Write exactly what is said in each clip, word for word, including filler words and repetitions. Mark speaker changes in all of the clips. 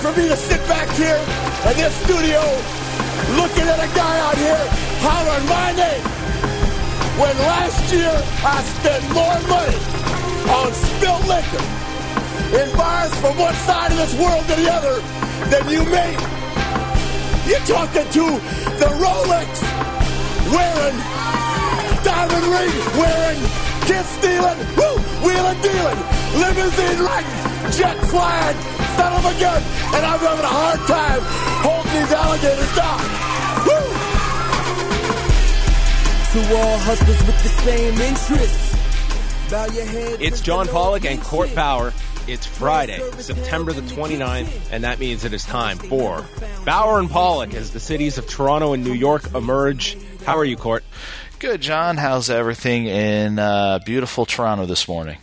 Speaker 1: for me to sit back here in this studio looking at a guy out here hollering my name when last year I spent more money on spilled liquor in bars from one side of this world to the other than you made. You're talking to the Rolex wearing, diamond ring wearing, kiss stealing, woo, wheeling dealing, limousine riding, jet flying, son of a gun, and I'm having a hard time holding these alligators down. Woo!
Speaker 2: To all hustlers with the same interests, bow your head.
Speaker 3: It's John Pollock and Court Bauer. It's Friday, September the twenty-ninth, and that means it is time for Bauer and Pollock as the cities of Toronto and New York emerge. How are you, Court?
Speaker 4: Good, John. How's everything in uh, beautiful Toronto this morning?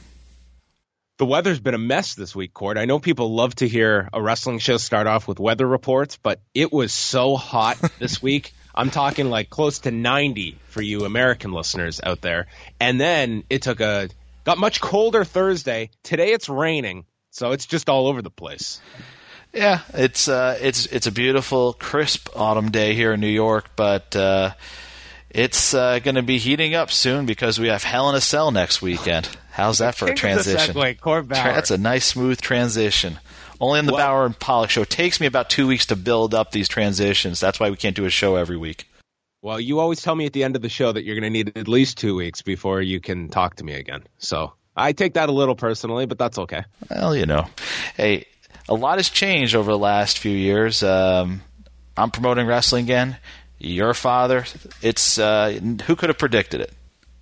Speaker 3: The weather's been a mess this week, Court. I know people love to hear a wrestling show start off with weather reports, but it was so hot this week. I'm talking like close to ninety for you American listeners out there. And then it took a got much colder Thursday. Today it's raining, so it's just all over the place.
Speaker 4: Yeah, it's uh, it's it's a beautiful, crisp autumn day here in New York, but uh, it's uh, going to be heating up soon because we have Hell in a Cell next weekend. How's that for a transition?
Speaker 3: Segue, Court Bauer.
Speaker 4: That's a nice, smooth transition. Only on the
Speaker 3: What?
Speaker 4: Bauer and Pollock show. It takes me about two weeks to build up these transitions. That's why we can't do a show every week.
Speaker 3: Well, you always tell me at the end of the show that you're going to need at least two weeks before you can talk to me again. So I take that a little personally, but that's okay.
Speaker 4: Well, you know. Hey, a lot has changed over the last few years. Um, I'm promoting wrestling again. Your father. It's uh, who could have predicted it?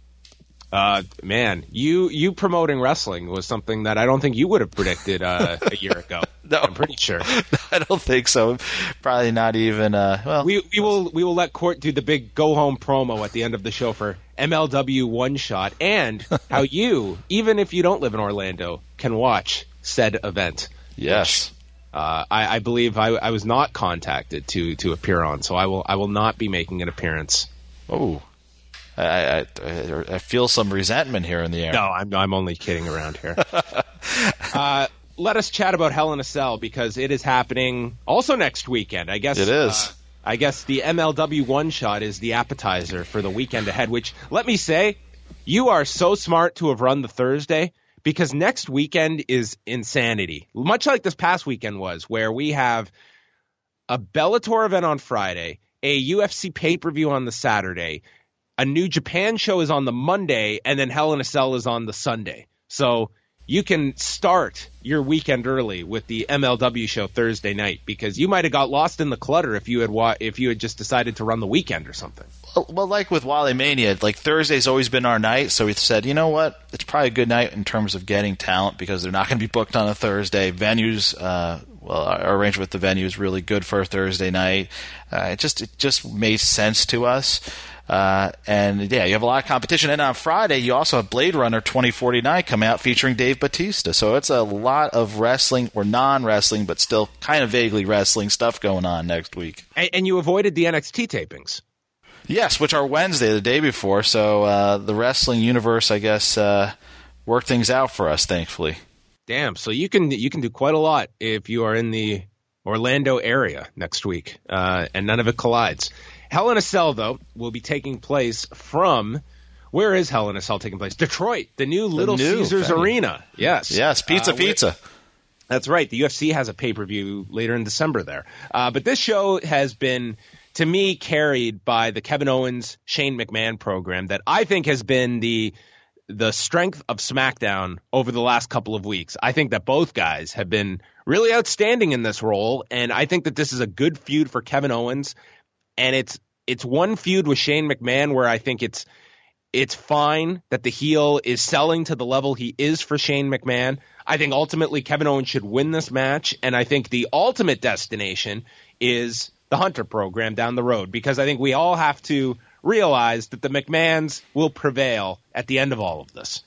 Speaker 3: Uh, man, you you promoting wrestling was something that I don't think you would have predicted uh, a year ago.
Speaker 4: No.
Speaker 3: I'm pretty sure.
Speaker 4: I don't think so. Probably not even. Uh, well,
Speaker 3: We we will we will let Court do the big go home promo at the end of the show for M L W One Shot and how you, even if you don't live in Orlando, can watch said event.
Speaker 4: yes.
Speaker 3: Uh, I, I believe I, I was not contacted to to appear on, so I will I will not be making an appearance.
Speaker 4: Oh. I, I I feel some resentment here in the air.
Speaker 3: No, I'm I'm only kidding around here. uh, let us chat about Hell in a Cell because it is happening also next weekend. I guess
Speaker 4: It is.
Speaker 3: Uh, I guess the M L W One Shot is the appetizer for the weekend ahead. Which, let me say, you are so smart to have run the Thursday because next weekend is insanity. Much like this past weekend was, where we have a Bellator event on Friday, a U F C pay-per-view on the Saturday. A New Japan show is on the Monday, and then Hell in a Cell is on the Sunday. So you can start your weekend early with the M L W show Thursday night because you might have got lost in the clutter if you had wa- if you had just decided to run the weekend or something.
Speaker 4: Well, well, like with Wally Mania, like Thursday's always been our night, so we said, you know what, it's probably a good night in terms of getting talent because they're not going to be booked on a Thursday. Venues, uh, well, our arrangement with the venue is really good for a Thursday night. Uh, it just it just made sense to us. Uh, and yeah, you have a lot of competition. And on Friday, you also have Blade Runner twenty forty-nine coming out featuring Dave Bautista. So it's a lot of wrestling, or non-wrestling, but still kind of vaguely wrestling stuff going on next week.
Speaker 3: And, and you avoided the N X T tapings.
Speaker 4: Yes, which are Wednesday, the day before. So uh, the wrestling universe, I guess, uh, worked things out for us, thankfully.
Speaker 3: Damn. So you can you can do quite a lot if you are in the Orlando area next week, uh, and none of it collides. Hell in a Cell, though, will be taking place from – where is Hell in a Cell taking place? Detroit, the new Little
Speaker 4: new
Speaker 3: Caesars
Speaker 4: venue.
Speaker 3: Arena. Yes.
Speaker 4: Yes, pizza,
Speaker 3: Uh,
Speaker 4: pizza.
Speaker 3: That's right. The U F C has a pay-per-view later in December there. Uh, but this show has been, to me, carried by the Kevin Owens, Shane McMahon program that I think has been the the strength of SmackDown over the last couple of weeks. I think that both guys have been really outstanding in this role, and I think that this is a good feud for Kevin Owens. And it's it's one feud with Shane McMahon where I think it's it's fine that the heel is selling to the level he is for Shane McMahon. I think ultimately Kevin Owens should win this match, and I think the ultimate destination is the Hunter program down the road because I think we all have to realize that the McMahons will prevail at the end of all of this.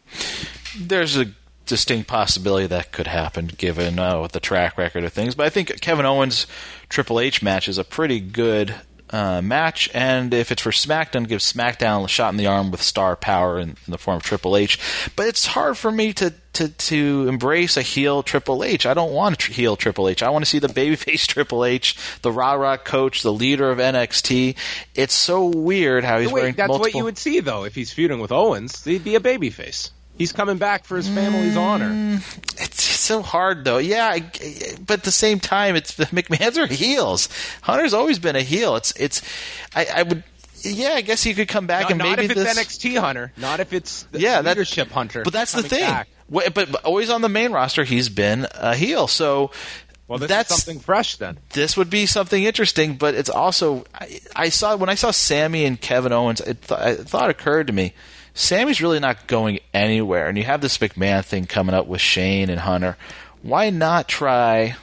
Speaker 4: There's a distinct possibility that could happen given uh, with the track record of things. But I think Kevin Owens' Triple H match is a pretty good uh, match, and if it's for SmackDown, give SmackDown a shot in the arm with star power in, in the form of Triple H. But it's hard for me to, to, to embrace a heel Triple H. I don't want a tr- heel Triple H. I want to see the babyface Triple H, the rah-rah coach, the leader of N X T. It's so weird how he's
Speaker 3: Wait,
Speaker 4: wearing
Speaker 3: that's
Speaker 4: multiple...
Speaker 3: what you would see, though, if he's feuding with Owens. He'd be a babyface. He's coming back for his family's mm, honor.
Speaker 4: It's so hard, though. Yeah, I, but at the same time, it's the McMahons are heels. Hunter's always been a heel. It's, it's. I, I would, yeah, I guess he could come back
Speaker 3: not,
Speaker 4: and
Speaker 3: not
Speaker 4: maybe
Speaker 3: if it's
Speaker 4: this.
Speaker 3: N X T Hunter, not if it's the
Speaker 4: yeah,
Speaker 3: leadership
Speaker 4: that,
Speaker 3: Hunter.
Speaker 4: But that's the thing.
Speaker 3: Back.
Speaker 4: But, but always on the main roster, he's been a heel. So.
Speaker 3: Well, this
Speaker 4: that's
Speaker 3: is something fresh then.
Speaker 4: This would be something interesting, but it's also I, I saw when I saw Sammy and Kevin Owens, it, th- it thought occurred to me. Sammy's really not going anywhere, and you have this McMahon thing coming up with Shane and Hunter. Why not try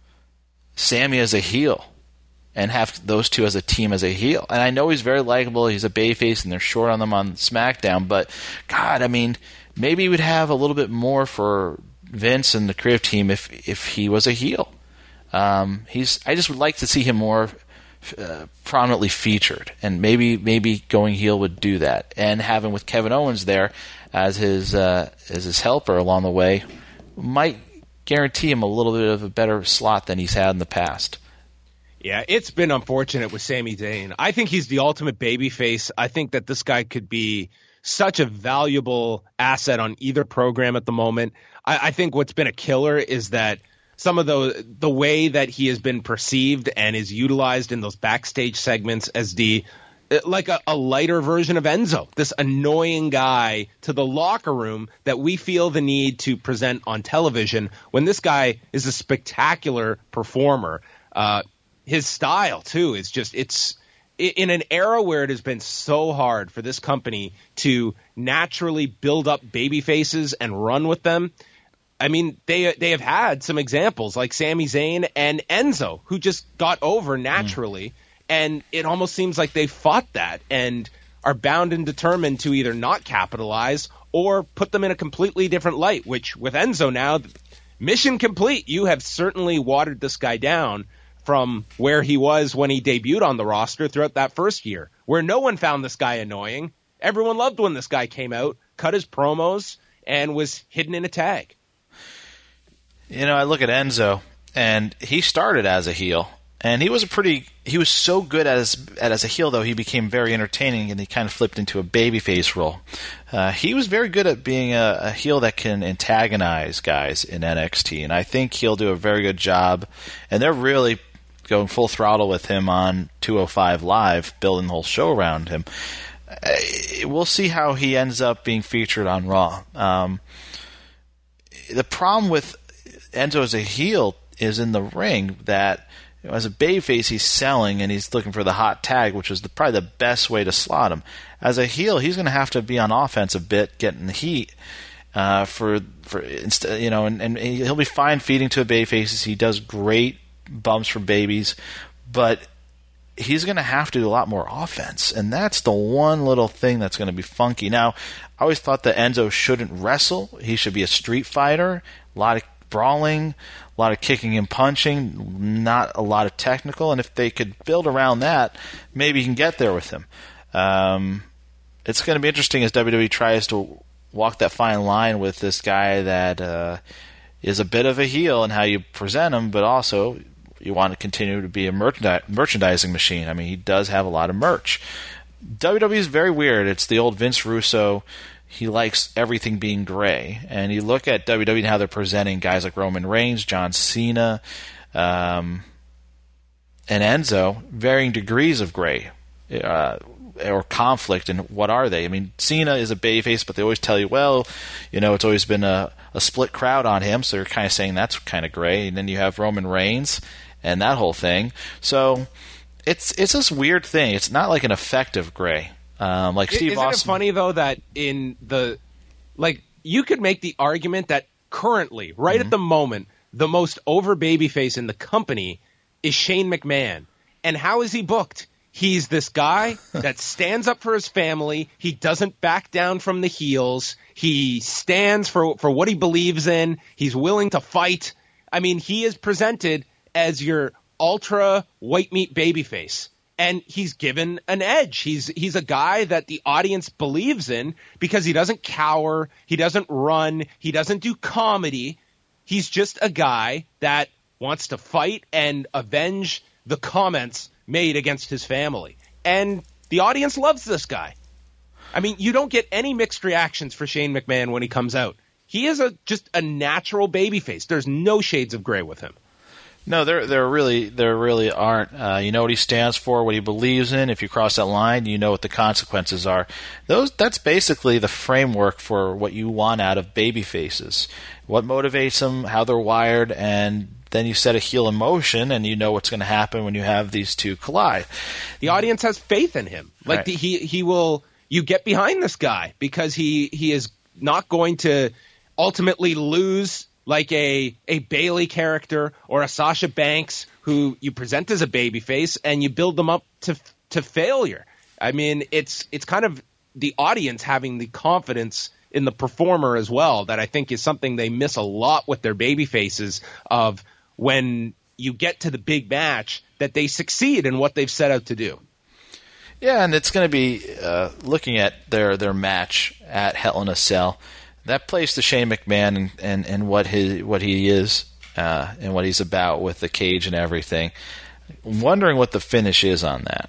Speaker 4: Sammy as a heel and have those two as a team as a heel? And I know he's very likable. He's a babyface, and they're short on them on SmackDown. But, God, I mean, maybe he would have a little bit more for Vince and the creative team if if he was a heel. Um, he's. I just would like to see him more Uh, prominently featured, and maybe maybe going heel would do that, and having with Kevin Owens there as his uh, as his helper along the way might guarantee him a little bit of a better slot than he's had in the past.
Speaker 3: Yeah, it's been unfortunate with Sami Zayn. I think he's the ultimate babyface. I think that this guy could be such a valuable asset on either program at the moment. I, I think what's been a killer is that some of the the way that he has been perceived and is utilized in those backstage segments as the like a, a lighter version of Enzo, this annoying guy to the locker room that we feel the need to present on television when this guy is a spectacular performer. Uh, his style, too, is just it's in an era where it has been so hard for this company to naturally build up baby faces and run with them. I mean, they they have had some examples like Sami Zayn and Enzo, who just got over naturally, mm. and it almost seems like they fought that and are bound and determined to either not capitalize or put them in a completely different light, which with Enzo now, mission complete. You have certainly watered this guy down from where he was when he debuted on the roster throughout that first year, where no one found this guy annoying. Everyone loved when this guy came out, cut his promos, and was hidden in a tag.
Speaker 4: You know, I look at Enzo, and he started as a heel, and he was a pretty. He was so good as as a heel, though he became very entertaining, and he kind of flipped into a babyface role. Uh, he was very good at being a, a heel that can antagonize guys in N X T, and I think he'll do a very good job. And they're really going full throttle with him on two oh five Live, building the whole show around him. Uh, we'll see how he ends up being featured on Raw. Um, the problem with Enzo as a heel is in the ring that you know, as a babyface he's selling and he's looking for the hot tag, which is the, probably the best way to slot him. As a heel, he's going to have to be on offense a bit, getting the heat uh, for for instead, you know, and, and he'll be fine feeding to a babyface. He does great bumps for babies, but he's going to have to do a lot more offense, and that's the one little thing that's going to be funky. Now, I always thought that Enzo shouldn't wrestle; he should be a street fighter. A lot of brawling, a lot of kicking and punching, not a lot of technical. And if they could build around that, maybe you can get there with him. Um, it's going to be interesting as W W E tries to walk that fine line with this guy that uh, is a bit of a heel in how you present him, but also you want to continue to be a merchandi- merchandising machine. I mean, he does have a lot of merch. W W E is very weird. It's the old Vince Russo. He likes everything being gray. And you look at W W E and how they're presenting guys like Roman Reigns, John Cena, um, and Enzo, varying degrees of gray uh, or conflict. And what are they? I mean, Cena is a babyface, but they always tell you, well, you know, it's always been a, a split crowd on him, so they're kind of saying that's kind of gray. And then you have Roman Reigns and that whole thing. So it's it's this weird thing. It's not like an effective gray. Um, like Steve
Speaker 3: Isn't
Speaker 4: Austin.
Speaker 3: it funny though that in the like you could make the argument that currently, right mm-hmm. at the moment, the most over babyface in the company is Shane McMahon. And how is he booked? He's this guy that stands up for his family. He doesn't back down from the heels. He stands for for what he believes in. He's willing to fight. I mean, he is presented as your ultra white meat babyface. And he's given an edge. He's he's a guy that the audience believes in because he doesn't cower, he doesn't run, he doesn't do comedy. He's just a guy that wants to fight and avenge the comments made against his family. And the audience loves this guy. I mean, you don't get any mixed reactions for Shane McMahon when he comes out. He is a just a natural babyface. There's no shades of gray with him.
Speaker 4: No, there there really there really aren't. Uh, you know what he stands for, what he believes in. If you cross that line, you know what the consequences are. Those that's basically the framework for what you want out of baby faces. What motivates them, how they're wired, and then you set a heel in motion, and you know what's going to happen when you have these two collide.
Speaker 3: The audience has faith in him. Like
Speaker 4: Right.
Speaker 3: the, he he will. You get behind this guy because he he is not going to ultimately lose. Like a, a Bayley character or a Sasha Banks who you present as a babyface and you build them up to to failure. I mean, it's it's kind of the audience having the confidence in the performer as well that I think is something they miss a lot with their babyfaces of when you get to the big match that they succeed in what they've set out to do.
Speaker 4: Yeah, and it's going to be uh, looking at their, their match at Hell in a Cell. That plays to Shane McMahon and, and, and what his what he is uh, and what he's about with the cage and everything. I'm wondering what the finish is on that.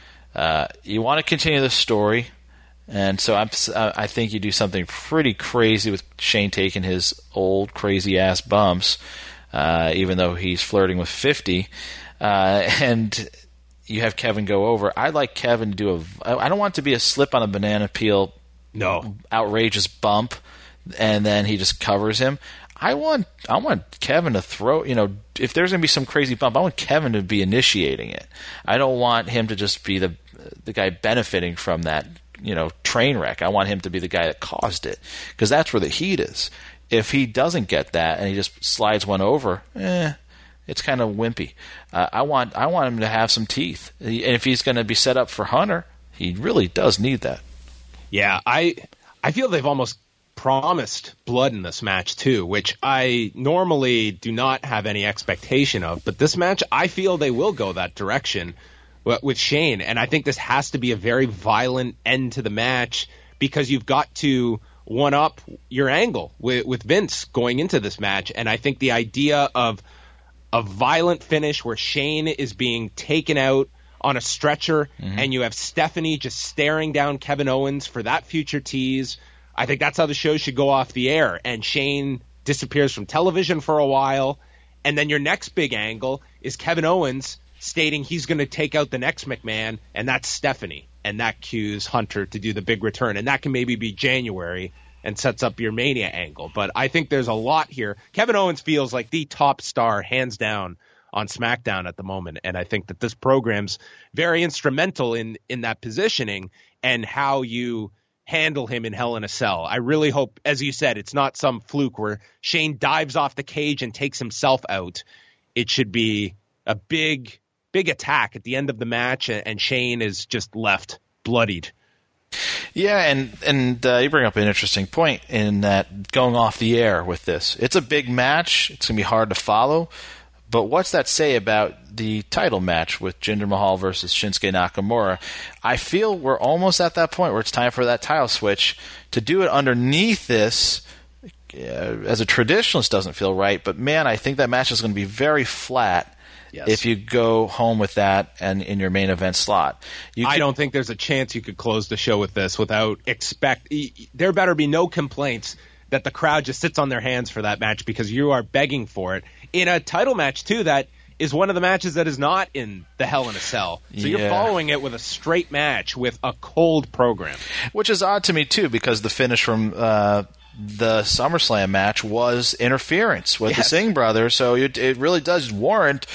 Speaker 4: Uh, you want to continue the story, and so I'm, I think you do something pretty crazy with Shane taking his old crazy ass bumps, uh, even though he's flirting with fifty, uh, and you have Kevin go over. I'd like Kevin to do a. I don't want it to be a slip on a banana peel,
Speaker 3: no
Speaker 4: outrageous bump. And then he just covers him. I want I want Kevin to throw, you know, if there's going to be some crazy bump, I want Kevin to be initiating it. I don't want him to just be the the guy benefiting from that, you know, train wreck. I want him to be the guy that caused it because that's where the heat is. If he doesn't get that and he just slides one over, eh, it's kind of wimpy. Uh, I want I want him to have some teeth. And if he's going to be set up for Hunter, he really does need that.
Speaker 3: Yeah, I I feel they've almost promised blood in this match too, which I normally do not have any expectation of. But this match, I feel they will go that direction with Shane. And I think this has to be a very violent end to the match because you've got to one up your angle with, with Vince going into this match. And I think the idea of a violent finish where Shane is being taken out on a stretcher mm-hmm. and you have Stephanie just staring down Kevin Owens for that future tease. I think that's how the show should go off the air. And Shane disappears from television for a while. And then your next big angle is Kevin Owens stating he's going to take out the next McMahon, and that's Stephanie. And that cues Hunter to do the big return. And that can maybe be January and sets up your Mania angle. But I think there's a lot here. Kevin Owens feels like the top star, hands down, on SmackDown at the moment. And I think that this program's very instrumental in, in that positioning and how you handle him in Hell in a Cell. I really hope, as you said, it's not some fluke where Shane dives off the cage and takes himself out. It should be a big, big attack at the end of the match, and Shane is just left bloodied.
Speaker 4: Yeah, and and uh, you bring up an interesting point in that going off the air with this. It's a big match. It's going to be hard to follow. But what's that say about the title match with Jinder Mahal versus Shinsuke Nakamura? I feel we're almost at that point where it's time for that title switch. To do it underneath this, uh, as a traditionalist, doesn't feel right. But, man, I think that match is going to be very flat yes. if you go home with that and in your main event slot. You
Speaker 3: I
Speaker 4: could,
Speaker 3: don't think there's a chance you could close the show with this without expect. There better be no complaints that the crowd just sits on their hands for that match because you are begging for it. In a title match, too, that is one of the matches that is not in the Hell in a Cell. So
Speaker 4: yeah.
Speaker 3: you're following it with a straight match with a cold program.
Speaker 4: Which is odd to me, too, because the finish from uh, the SummerSlam match was interference with yes. the Singh brothers, so it, it really does warrant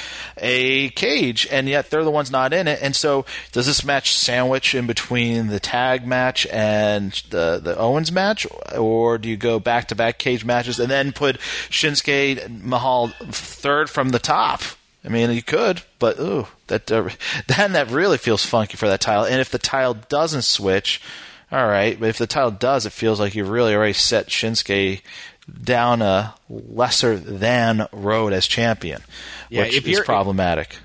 Speaker 4: a cage, and yet they're the ones not in it. And so does this match sandwich in between the tag match and the, the Owens match, or do you go back-to-back cage matches and then put Shinsuke Mahal third from the top? I mean, you could, but ooh, that uh, then that really feels funky for that title. And if the title doesn't switch, all right, but if the title does, it feels like you've really already set Shinsuke down a lesser than road as champion,
Speaker 3: yeah,
Speaker 4: which
Speaker 3: if
Speaker 4: is
Speaker 3: you're,
Speaker 4: problematic.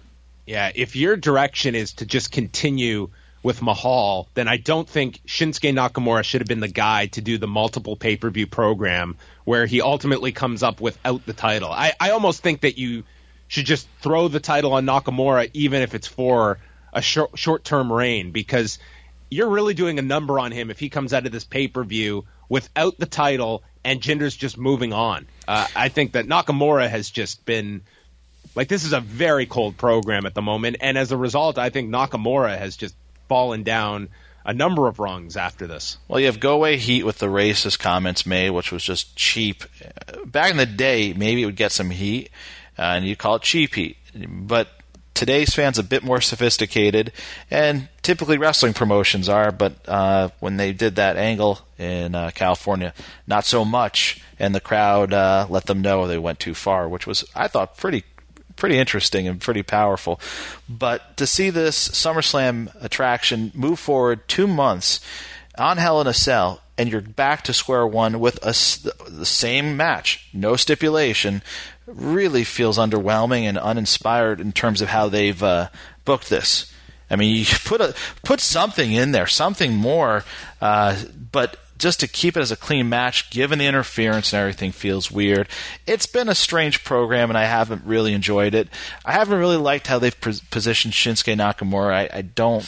Speaker 3: Yeah, if your direction is to just continue with Mahal, then I don't think Shinsuke Nakamura should have been the guy to do the multiple pay-per-view program where he ultimately comes up without the title. I, I almost think that you should just throw the title on Nakamura even if it's for a short, short-term reign, because you're really doing a number on him if he comes out of this pay-per-view without the title and Jinder's just moving on. Uh, I think that Nakamura has just been – like, this is a very cold program at the moment, and as a result, I think Nakamura has just fallen down a number of rungs after this.
Speaker 4: Well, you have Go Away Heat with the racist comments made, which was just cheap. Back in the day, maybe it would get some heat, uh, and you call it cheap heat. But today's fans a bit more sophisticated, and typically wrestling promotions are, but uh, when they did that angle in uh, California, not so much, and the crowd uh, let them know they went too far, which was, I thought, pretty pretty interesting and pretty powerful. But to see this SummerSlam attraction move forward two months on Hell in a Cell, and you're back to square one with a, the same match, no stipulation, really feels underwhelming and uninspired in terms of how they've uh, booked this. I mean, you put a put something in there, something more, uh, but just to keep it as a clean match, given the interference and everything, feels weird. It's been a strange program, and I haven't really enjoyed it. I haven't really liked how they've pos- positioned Shinsuke Nakamura. I, I don't.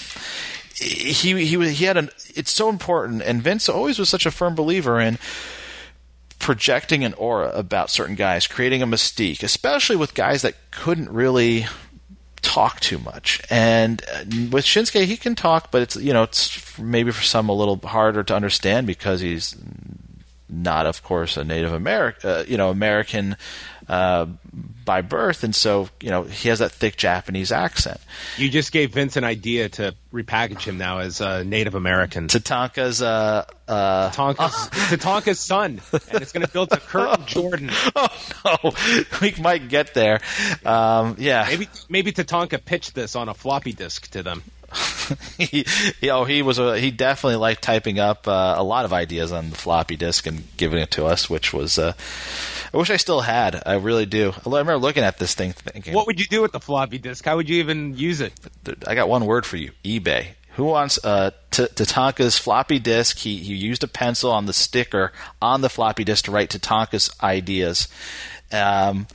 Speaker 4: He he he had an. It's so important, and Vince always was such a firm believer in projecting an aura about certain guys, creating a mystique, especially with guys that couldn't really talk too much. And with Shinsuke, he can talk, but it's, you know, it's maybe for some a little harder to understand because he's not, of course, a Native American, uh, you know, American uh, by birth, and so, you know, he has that thick Japanese accent.
Speaker 3: You just gave Vince an idea to repackage him now as a Native American.
Speaker 4: Tatanka's uh, uh,
Speaker 3: Tatanka's, Tatanka's son, and it's going to build to Curtin oh, Jordan.
Speaker 4: Oh no, we might get there. Um, yeah,
Speaker 3: maybe maybe Tatanka pitched this on a floppy disk to them.
Speaker 4: he, you know, he was a, he definitely liked typing up uh, a lot of ideas on the floppy disk and giving it to us, which was uh, I wish I still had. I really do. I remember looking at this thing thinking,
Speaker 3: what would you do with the floppy disk? How would you even use it?
Speaker 4: I got one word for you: eBay. Who wants uh, T- Tatanka's floppy disk? He he used a pencil on the sticker on the floppy disk to write Tatanka's ideas. Um,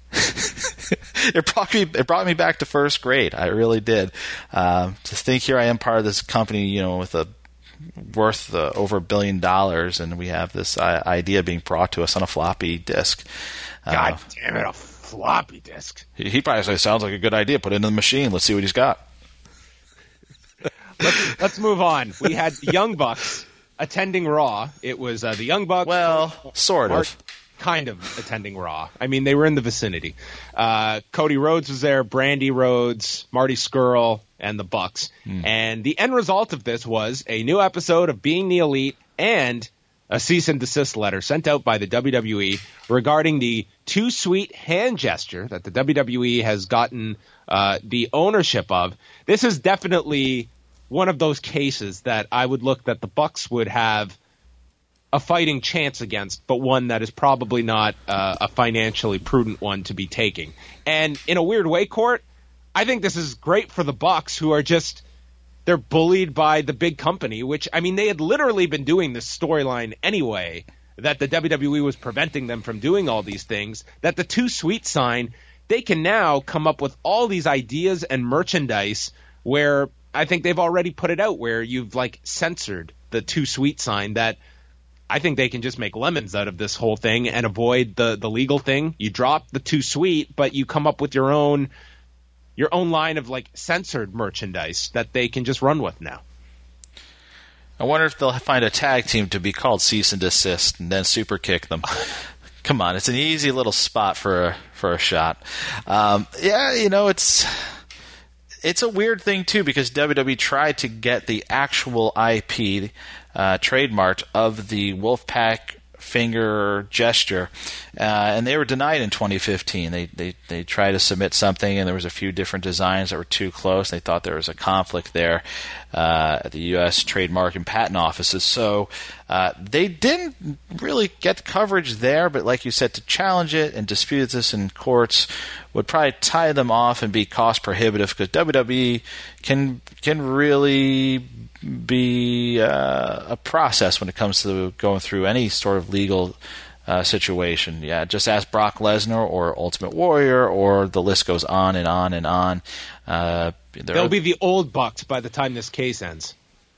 Speaker 4: it brought me it brought me back to first grade. I really did. Um, to think here I am part of this company, you know, with a worth uh, over a billion dollars, and we have this uh, idea being brought to us on a floppy disk.
Speaker 3: God
Speaker 4: uh,
Speaker 3: damn it, a floppy disk.
Speaker 4: He, he probably says, sounds like a good idea. Put it in the machine. Let's see what he's got.
Speaker 3: let's, let's move on. We had the Young Bucks attending Raw. It was uh, the Young Bucks.
Speaker 4: Well, sort
Speaker 3: Mark,
Speaker 4: of.
Speaker 3: Kind of attending Raw. I mean, they were in the vicinity. Uh, Cody Rhodes was there, Brandy Rhodes, Marty Scurll, and the Bucks. Mm. And the end result of this was a new episode of Being the Elite and a cease and desist letter sent out by the W W E regarding the too sweet hand gesture that the W W E has gotten uh, the ownership of. This is definitely one of those cases that I would look that the Bucks would have a fighting chance against, but one that is probably not uh, a financially prudent one to be taking. And in a weird way, Court, I think this is great for the Bucks, who are just, they're bullied by the big company, which, I mean, they had literally been doing this storyline anyway, that the W W E was preventing them from doing all these things, that the Too Sweet sign, they can now come up with all these ideas and merchandise where I think they've already put it out, where you've, like, censored the Too Sweet sign, that I think they can just make lemons out of this whole thing and avoid the, the legal thing. You drop the Too Sweet, but you come up with your own your own line of like censored merchandise that they can just run with now.
Speaker 4: I wonder if they'll find a tag team to be called Cease and Desist and then super kick them. Come on, it's an easy little spot for a, for a shot. Um, yeah, you know, it's it's a weird thing too, because W W E tried to get the actual I P uh, trademarked of the Wolfpack finger gesture, uh, and they were denied in twenty fifteen. They, they they tried to submit something, and there was a few different designs that were too close. They thought there was a conflict there uh, at the U S Trademark and Patent Offices. So Uh, they didn't really get coverage there, but like you said, to challenge it and dispute this in courts would probably tie them off and be cost prohibitive, because W W E can can really be uh, a process when it comes to going through any sort of legal uh, situation. Yeah, just ask Brock Lesnar or Ultimate Warrior, or the list goes on and on and on. Uh,
Speaker 3: They'll be the old Bucks by the time this case ends.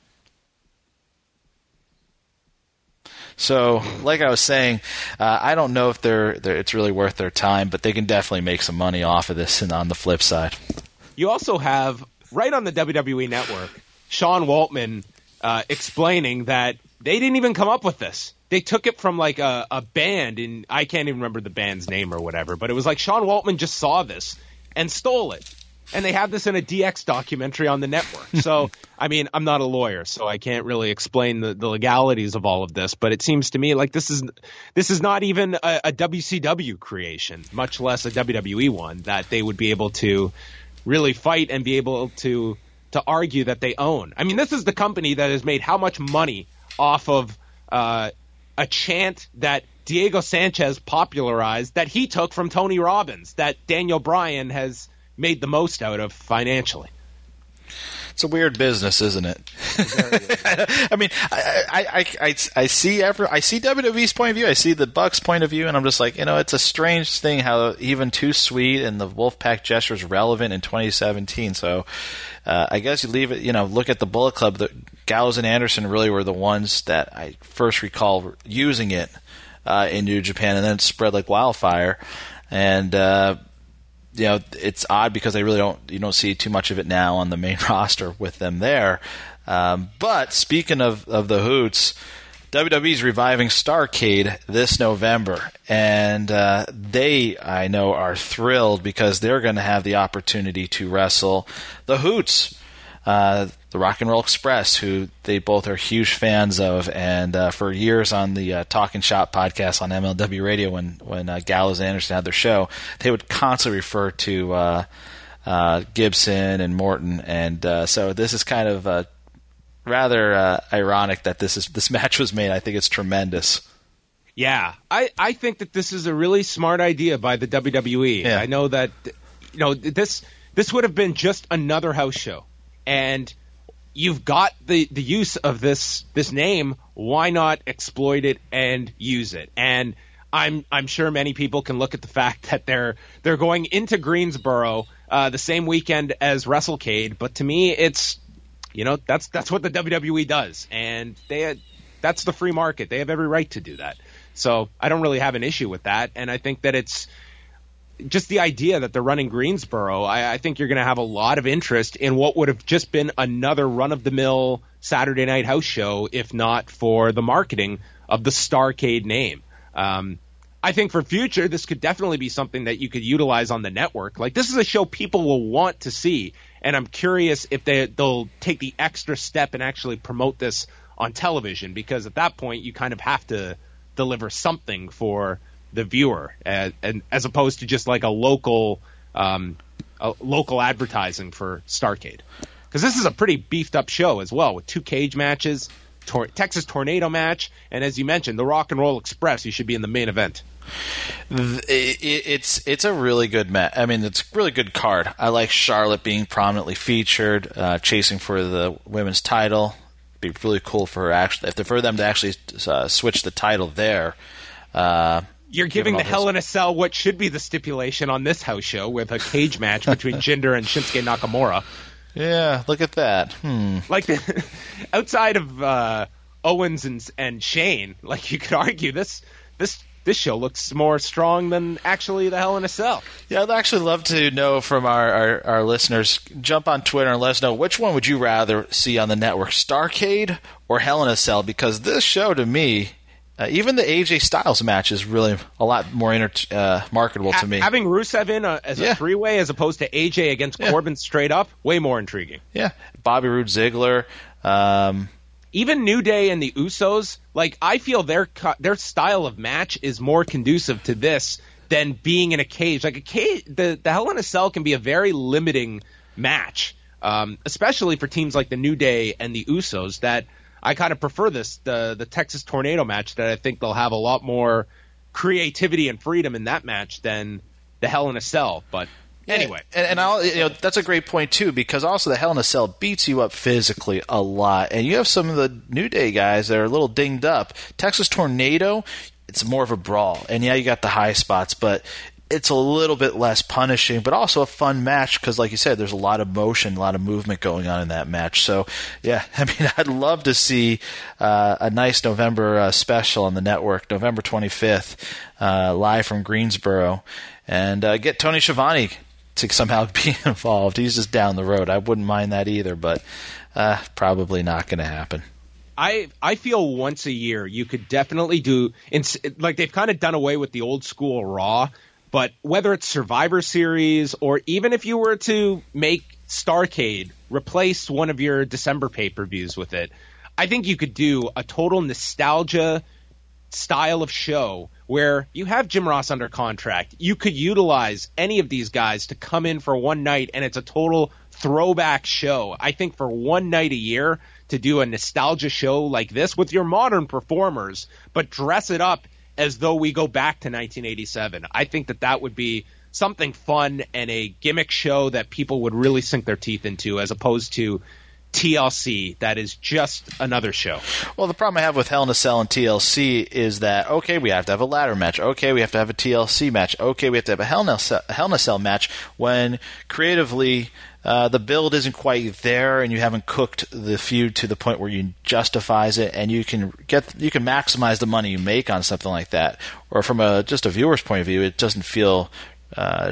Speaker 4: So, like I was saying, uh, I don't know if they're, they're it's really worth their time, but they can definitely make some money off of this. And on the flip side,
Speaker 3: you also have right on the W W E Network, Sean Waltman uh, explaining that they didn't even come up with this. They took it from like a, a band, and I can't even remember the band's name or whatever, but it was like Sean Waltman just saw this and stole it. And they have this in a D X documentary on the network. So, I mean, I'm not a lawyer, so I can't really explain the, the legalities of all of this. But it seems to me like this is this is not even a, a W C W creation, much less a W W E one, that they would be able to really fight and be able to to argue that they own. I mean, this is the company that has made how much money off of uh, a chant that Diego Sanchez popularized, that he took from Tony Robbins, that Daniel Bryan has made the most out of financially.
Speaker 4: It's a weird business, isn't it? I mean, I, I, I, I, I see every, I see W W E's point of view, I see the Bucks' point of view, and I'm just like, you know, it's a strange thing how even Too Sweet and the Wolfpack gesture is relevant in twenty seventeen. So uh, I guess you leave it, you know, look at the Bullet Club. The Gallows and Anderson really were the ones that I first recall using it uh, in New Japan, and then it spread like wildfire. And uh, you know, it's odd because I really don't you don't see too much of it now on the main roster with them there. Um, but speaking of, of the Hoots, W W E's reviving Starrcade this November, and uh, they, I know, are thrilled because they're going to have the opportunity to wrestle the Hoots, uh, the Rock and Roll Express, who they both are huge fans of, and uh, for years on the uh, Talking Shop podcast on M L W Radio, when when uh, Gallows and Anderson had their show, they would constantly refer to uh, uh, Gibson and Morton, and uh, so this is kind of uh, rather uh, ironic that this is this match was made. I think it's tremendous.
Speaker 3: Yeah, I, I think that this is a really smart idea by the W W E.
Speaker 4: Yeah.
Speaker 3: I know that, you know, this this would have been just another house show, and you've got the, the use of this this name. Why not exploit it and use it? And I'm I'm sure many people can look at the fact that they're they're going into Greensboro uh, the same weekend as WrestleCade, but to me, it's you know that's that's what the W W E does, and they had, that's the free market. They have every right to do that. So I don't really have an issue with that, and I think that it's just the idea that they're running Greensboro. I, I think you're going to have a lot of interest in what would have just been another run-of-the-mill Saturday night house show, if not for the marketing of the Starrcade name. Um, I think for future, this could definitely be something that you could utilize on the network. Like, this is a show people will want to see, and I'm curious if they, they'll take the extra step and actually promote this on television, because at that point, you kind of have to deliver something for the viewer, uh, and as opposed to just like a local um, a local advertising for Starrcade. Because this is a pretty beefed up show as well, with two cage matches, tor- Texas Tornado match, and as you mentioned, the Rock and Roll Express. You should be in the main event.
Speaker 4: It's it's a really good match. I mean, it's a really good card. I like Charlotte being prominently featured, uh, chasing for the women's title. Be really cool for her actually, if for them to actually uh, switch the title there. Uh,
Speaker 3: You're giving the Hell in a Cell what should be the stipulation on this house show, with a cage match between Jinder and Shinsuke Nakamura.
Speaker 4: Yeah, look at that. Hmm.
Speaker 3: Like, outside of uh, Owens and and Shane, like, you could argue this this this show looks more strong than actually the Hell in a Cell.
Speaker 4: Yeah, I'd actually love to know from our, our, our listeners. Jump on Twitter and let us know, which one would you rather see on the network, Starrcade or Hell in a Cell? Because this show, to me, uh, even the A J Styles match is really a lot more inter- uh, marketable
Speaker 3: ha-
Speaker 4: to me.
Speaker 3: Having Rusev in a, as
Speaker 4: yeah.
Speaker 3: a three-way as opposed to A J against
Speaker 4: yeah.
Speaker 3: Corbin straight up, way more intriguing.
Speaker 4: Yeah, Bobby Roode, Ziggler. Um,
Speaker 3: Even New Day and the Usos, like, I feel their their style of match is more conducive to this than being in a cage. Like, a cage, the, the Hell in a Cell can be a very limiting match, um, especially for teams like the New Day and the Usos that I kind of prefer this, the the Texas Tornado match, that I think they'll have a lot more creativity and freedom in that match than the Hell in a Cell. But anyway.
Speaker 4: And, and I'll, you know, that's a great point, too, because also the Hell in a Cell beats you up physically a lot. And you have some of the New Day guys that are a little dinged up. Texas Tornado, it's more of a brawl. And, yeah, you got the high spots, but it's a little bit less punishing, but also a fun match because, like you said, there's a lot of motion, a lot of movement going on in that match. So, yeah, I mean, I'd love to see uh, a nice November uh, special on the network, November twenty-fifth, uh, live from Greensboro, and uh, get Tony Schiavone to somehow be involved. He's just down the road. I wouldn't mind that either, but uh, probably not going to happen.
Speaker 3: I I feel once a year you could definitely do, like they've kind of done away with the old school Raw. But whether it's Survivor Series or even if you were to make Starrcade replace one of your December pay-per-views with it, I think you could do a total nostalgia style of show where you have Jim Ross under contract. You could utilize any of these guys to come in for one night, and it's a total throwback show. I think for one night a year to do a nostalgia show like this with your modern performers, but dress it up as though we go back to nineteen eighty-seven. I think that that would be something fun and a gimmick show that people would really sink their teeth into, as opposed to T L C that is just another show.
Speaker 4: Well, the problem I have with Hell in a Cell and T L C is that, okay, we have to have a ladder match. Okay, we have to have a T L C match. Okay, we have to have a Hell in a Cell, Hell in a Cell match when creatively Uh, the build isn't quite there, and you haven't cooked the feud to the point where you justifies it, and you can get you can maximize the money you make on something like that. Or from a just a viewer's point of view, it doesn't feel uh,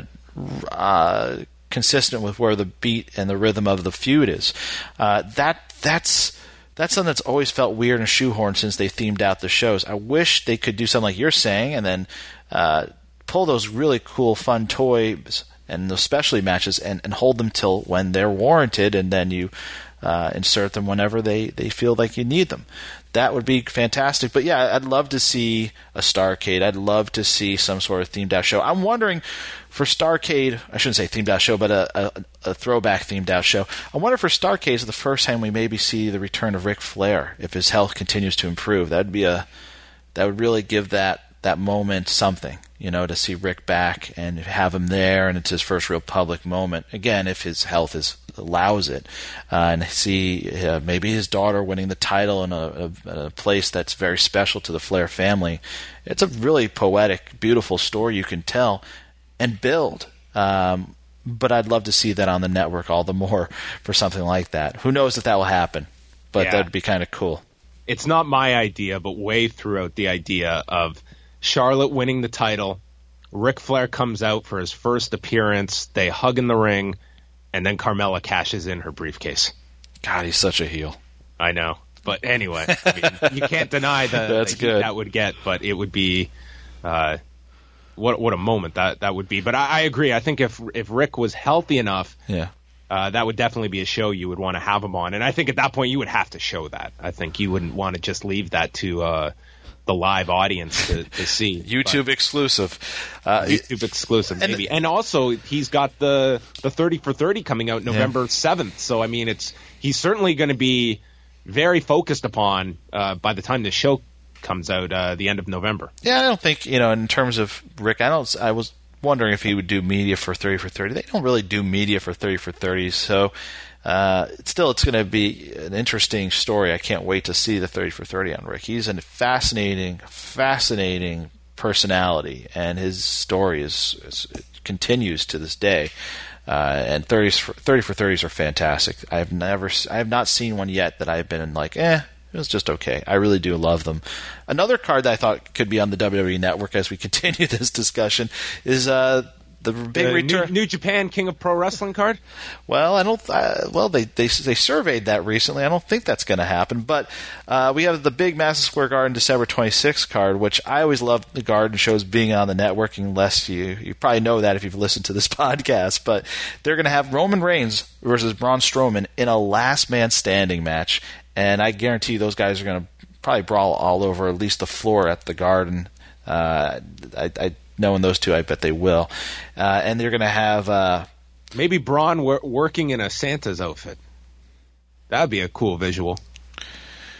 Speaker 4: uh, consistent with where the beat and the rhythm of the feud is. Uh, that that's. That's something that's always felt weird and shoehorned since they themed out the shows. I wish they could do something like you're saying, and then uh, pull those really cool, fun toys and those specialty matches and, and hold them till when they're warranted, and then you uh, insert them whenever they, they feel like you need them. That would be fantastic. But yeah, I'd love to see a Starrcade. I'd love to see some sort of themed out show. I'm wondering for Starrcade, I shouldn't say themed out show, but a, a, a throwback themed out show. I wonder for Starrcade is the first time we maybe see the return of Ric Flair if his health continues to improve. That'd be a that would really give that that moment something, you know, to see Rick back and have him there, and it's his first real public moment. Again, if his health is allows it, uh, and see uh, maybe his daughter winning the title in a, a, a place that's very special to the Flair family. It's a really poetic, beautiful story you can tell and build. Um, but I'd love to see that on the network all the more for something like that. Who knows if that will happen, but
Speaker 3: yeah.
Speaker 4: That'd be kind of cool.
Speaker 3: It's not my idea, but Way threw out the idea of Charlotte winning the title, Ric Flair comes out for his first appearance, they hug in the ring, and then Carmella cashes in her briefcase.
Speaker 4: God, he's such a heel.
Speaker 3: I know. But anyway, I mean, you can't deny the,
Speaker 4: That's
Speaker 3: the
Speaker 4: good.
Speaker 3: heat that would get, but it would be uh, what what a moment that, that would be. But I, I agree. I think if if Rick was healthy enough,
Speaker 4: yeah,
Speaker 3: uh, that would definitely be a show you would want to have him on. And I think at that point you would have to show that. I think you wouldn't want to just leave that to uh, the live audience to, to see.
Speaker 4: YouTube
Speaker 3: but,
Speaker 4: exclusive. Uh,
Speaker 3: YouTube exclusive,
Speaker 4: and,
Speaker 3: maybe. And also, he's got the, the thirty for thirty coming out November seventh. So, I mean, it's he's certainly going to be very focused upon uh, by the time this show comes out uh, the end of November.
Speaker 4: Yeah, I don't think, you know, in terms of Rick, I don't. I was wondering if he would do media for thirty for thirty. They don't really do media for thirty for thirty, so uh, still it's going to be an interesting story. I can't wait to see the thirty for thirty on Rick. He's a fascinating, fascinating personality, and his story is, is it continues to this day. Uh, and thirty for thirties are fantastic. I have never, I have not seen one yet that I've been like, eh, it was just okay. I really do love them. Another card that I thought could be on the W W E Network as we continue this discussion is uh, the big
Speaker 3: the
Speaker 4: return.
Speaker 3: New, New Japan King of Pro Wrestling card?
Speaker 4: Well, I don't. Uh, well, they, they they surveyed that recently. I don't think that's going to happen. But uh, we have the big Madison Square Garden December twenty-sixth card, which I always love the Garden shows being on the network. Unless you you probably know that if you've listened to this podcast, but they're going to have Roman Reigns versus Braun Strowman in a last man standing match, and I guarantee those guys are going to probably brawl all over at least the floor at the Garden. Uh, I. I Knowing those two, I bet they will. Uh, and they're going to have... Uh,
Speaker 3: Maybe Braun wor- working in a Santa's outfit. That would be a cool visual.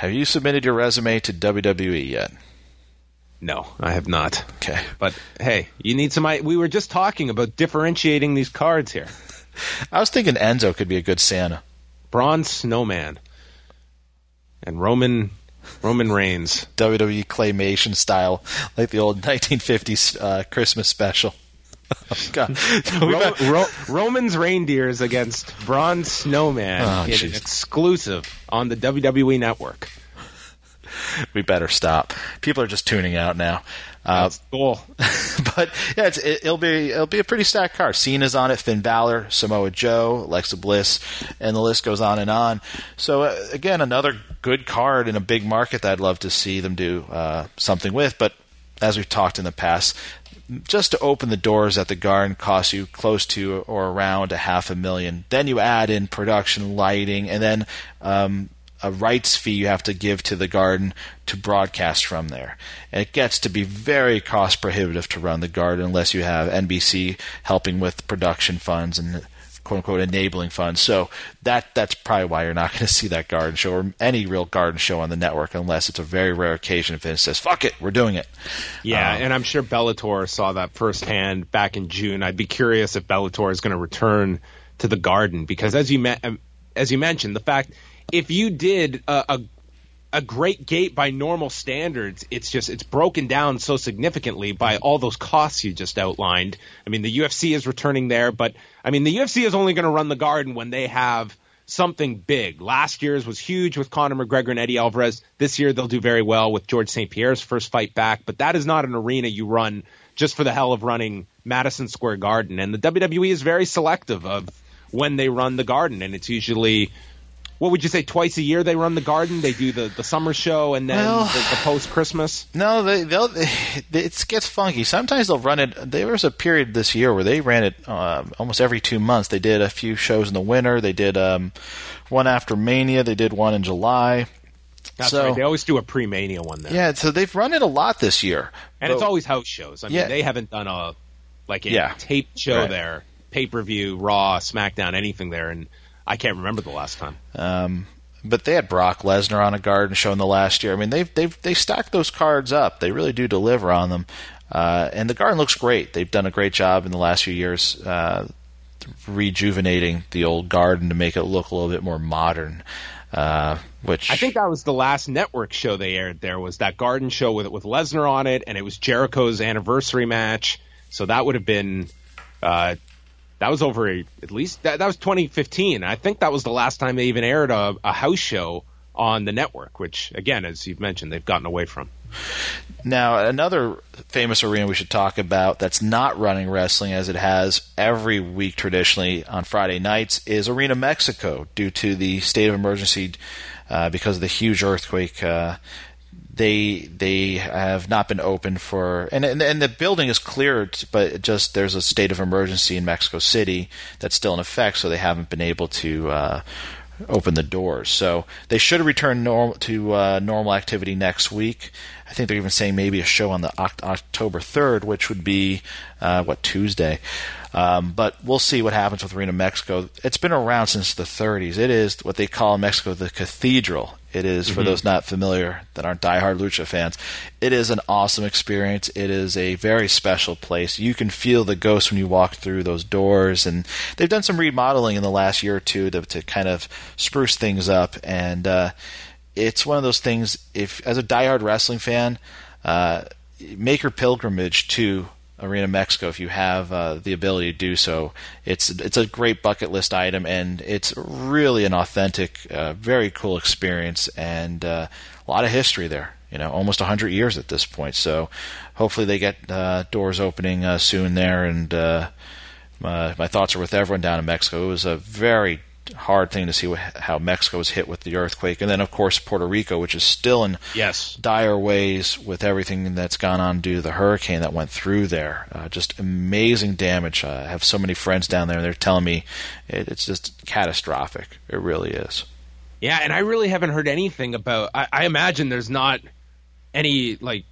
Speaker 4: have you submitted your resume to W W E yet?
Speaker 3: No, I have not.
Speaker 4: Okay.
Speaker 3: But, hey, you need some... We were just talking about differentiating these cards here.
Speaker 4: I was thinking Enzo could be a good Santa.
Speaker 3: Braun Snowman. And Roman... Roman Reigns.
Speaker 4: W W E claymation style, like the old nineteen fifties uh, Christmas special. Oh, God.
Speaker 3: Ro- Ro- Roman's reindeers against Braun Snowman
Speaker 4: Oh,
Speaker 3: in
Speaker 4: geez.
Speaker 3: an exclusive on the W W E Network.
Speaker 4: We better stop. People are just tuning out now. Uh,
Speaker 3: That's cool.
Speaker 4: but yeah, it's, it, it'll be it'll be a pretty stacked card. Cena's on it, Finn Balor, Samoa Joe, Alexa Bliss, and the list goes on and on. So uh, again, another good card in a big market that I'd love to see them do uh, something with. But as we've talked in the past, just to open the doors at the Garden costs you close to or around a half a million. Then you add in production, lighting, and then um, a rights fee you have to give to the Garden to broadcast from there. And it gets to be very cost prohibitive to run the Garden unless you have N B C helping with production funds and quote unquote enabling funds. So that that's probably why you're not going to see that Garden show or any real Garden show on the network unless it's a very rare occasion if it says, fuck it, we're doing it.
Speaker 3: Yeah,
Speaker 4: Um,
Speaker 3: and I'm sure Bellator saw that firsthand back in June. I'd be curious if Bellator is going to return to the Garden because as you me- as you mentioned, the fact if you did a, a a great gate by normal standards, it's just it's broken down so significantly by all those costs you just outlined. I mean, the U F C is returning there, but I mean, the U F C is only going to run the Garden when they have something big. Last year's was huge with Conor McGregor and Eddie Alvarez. This year they'll do very well with George Saint Pierre's first fight back, but that is not an arena you run just for the hell of running Madison Square Garden. And the W W E is very selective of when they run the Garden, and it's usually, what would you say, twice a year they run the Garden? They do the, the summer show and then
Speaker 4: Well,
Speaker 3: the, the post-Christmas?
Speaker 4: No, they, they'll. They, it gets funky. Sometimes they'll run it. There was a period this year where they ran it uh, almost every two months. They did a few shows in the winter. They did um, one after Mania. They did one in July.
Speaker 3: That's
Speaker 4: so,
Speaker 3: right. They always do a pre-Mania one there.
Speaker 4: Yeah, so they've run it a lot this year.
Speaker 3: And
Speaker 4: but,
Speaker 3: it's always house shows. I mean,
Speaker 4: Yeah.
Speaker 3: they haven't done a like a
Speaker 4: Yeah.
Speaker 3: taped show
Speaker 4: Right.
Speaker 3: there, pay-per-view, Raw, SmackDown, anything there, and I can't remember the last time.
Speaker 4: Um, but they had Brock Lesnar on a Garden show in the last year. I mean, they've they've they stacked those cards up. They really do deliver on them. Uh, and the Garden looks great. They've done a great job in the last few years uh, rejuvenating the old Garden to make it look a little bit more modern. Uh, which
Speaker 3: I think that was the last network show they aired there, was that Garden show with with Lesnar on it, and it was Jericho's anniversary match. So that would have been uh, that was over a, at least that, that was twenty fifteen. I think that was the last time they even aired a, a house show on the network, which again, as you've mentioned, they've gotten away from.
Speaker 4: Now, another famous arena we should talk about that's not running wrestling as it has every week traditionally on Friday nights is Arena Mexico. Due to the state of emergency uh, because of the huge earthquake, uh, they they have not been open for and, and and the building is cleared, but it just there's a state of emergency in Mexico City that's still in effect, so they haven't been able to uh, open the doors. So they should return norm- to uh, normal activity next week. I think they're even saying maybe a show on the Oct- October third, which would be, uh, what, Tuesday. Um, but we'll see what happens with Arena Mexico. It's been around since the thirties. It is what they call in Mexico the cathedral. It is, for
Speaker 3: Mhm.
Speaker 4: those not familiar that aren't diehard Lucha fans, it is an awesome experience. It is a very special place. You can feel the ghost when you walk through those doors. And they've done some remodeling in the last year or two to, to kind of spruce things up. And uh, it's one of those things, if as a diehard wrestling fan, uh, make your pilgrimage to Arena Mexico if you have uh, the ability to do so. It's it's a great bucket list item, and it's really an authentic, uh, very cool experience, and uh, a lot of history there. You know, almost one hundred years at this point. So hopefully they get uh, doors opening uh, soon there, and uh, my, my thoughts are with everyone down in Mexico. It was a very hard thing to see what, how Mexico was hit with the earthquake, and then of course Puerto Rico, which is still in
Speaker 3: Yes.
Speaker 4: dire ways with everything that's gone on due to the hurricane that went through there. Uh, just amazing damage. Uh, I have so many friends down there, and they're telling me it, it's just catastrophic. It really is.
Speaker 3: Yeah, and I really haven't heard anything about. I, I imagine there's not any like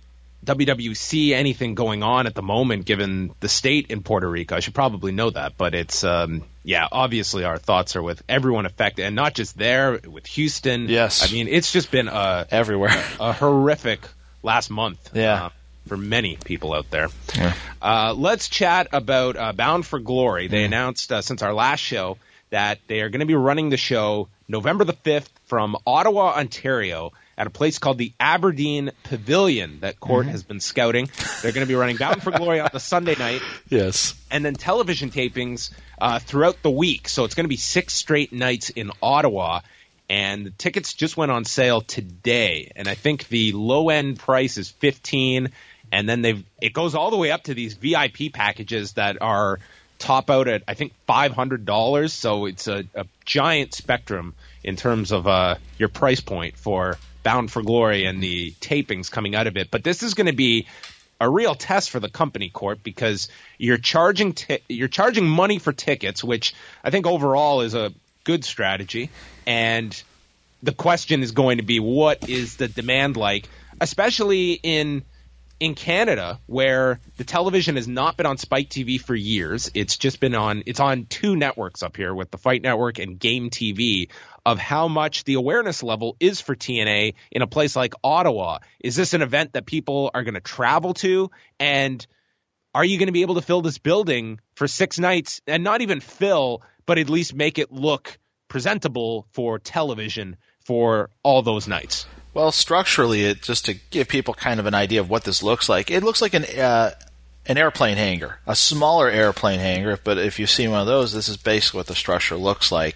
Speaker 3: W W C anything going on at the moment, given the state in Puerto Rico. I should probably know that, but it's, um, yeah, obviously our thoughts are with everyone affected, and not just there, with Houston.
Speaker 4: Yes.
Speaker 3: I mean, it's just been a,
Speaker 4: everywhere.
Speaker 3: a, a horrific last month
Speaker 4: yeah.
Speaker 3: uh, for many people out there.
Speaker 4: Yeah.
Speaker 3: Uh, let's chat about uh, Bound for Glory. They mm. announced uh, since our last show that they are going to be running the show November the fifth from Ottawa, Ontario, at a place called the Aberdeen Pavilion that Court mm-hmm. has been scouting. They're going to be running Bound for Glory on the Sunday night.
Speaker 4: Yes.
Speaker 3: And then television tapings uh, throughout the week. So it's going to be six straight nights in Ottawa. And the tickets just went on sale today. And I think the low-end price is fifteen dollars. And then they've it goes all the way up to these V I P packages that are top out at, I think, five hundred dollars. So it's a, a giant spectrum in terms of uh, your price point for Bound for Glory and the tapings coming out of it. But this is going to be a real test for the company, Court, because you're charging t- you're charging money for tickets, which I think overall is a good strategy. And the question is going to be, what is the demand like, especially in in Canada, where the television has not been on Spike T V for years. It's just been on it's on two networks up here with the Fight Network and Game T V, of how much the awareness level is for T N A in a place like Ottawa. Is this an event that people are going to travel to? And are you going to be able to fill this building for six nights and not even fill, but at least make it look presentable for television for all those nights?
Speaker 4: Well, structurally, it, just to give people kind of an idea of what this looks like, it looks like an uh, an airplane hangar, a smaller airplane hangar. But if you see one of those, this is basically what the structure looks like.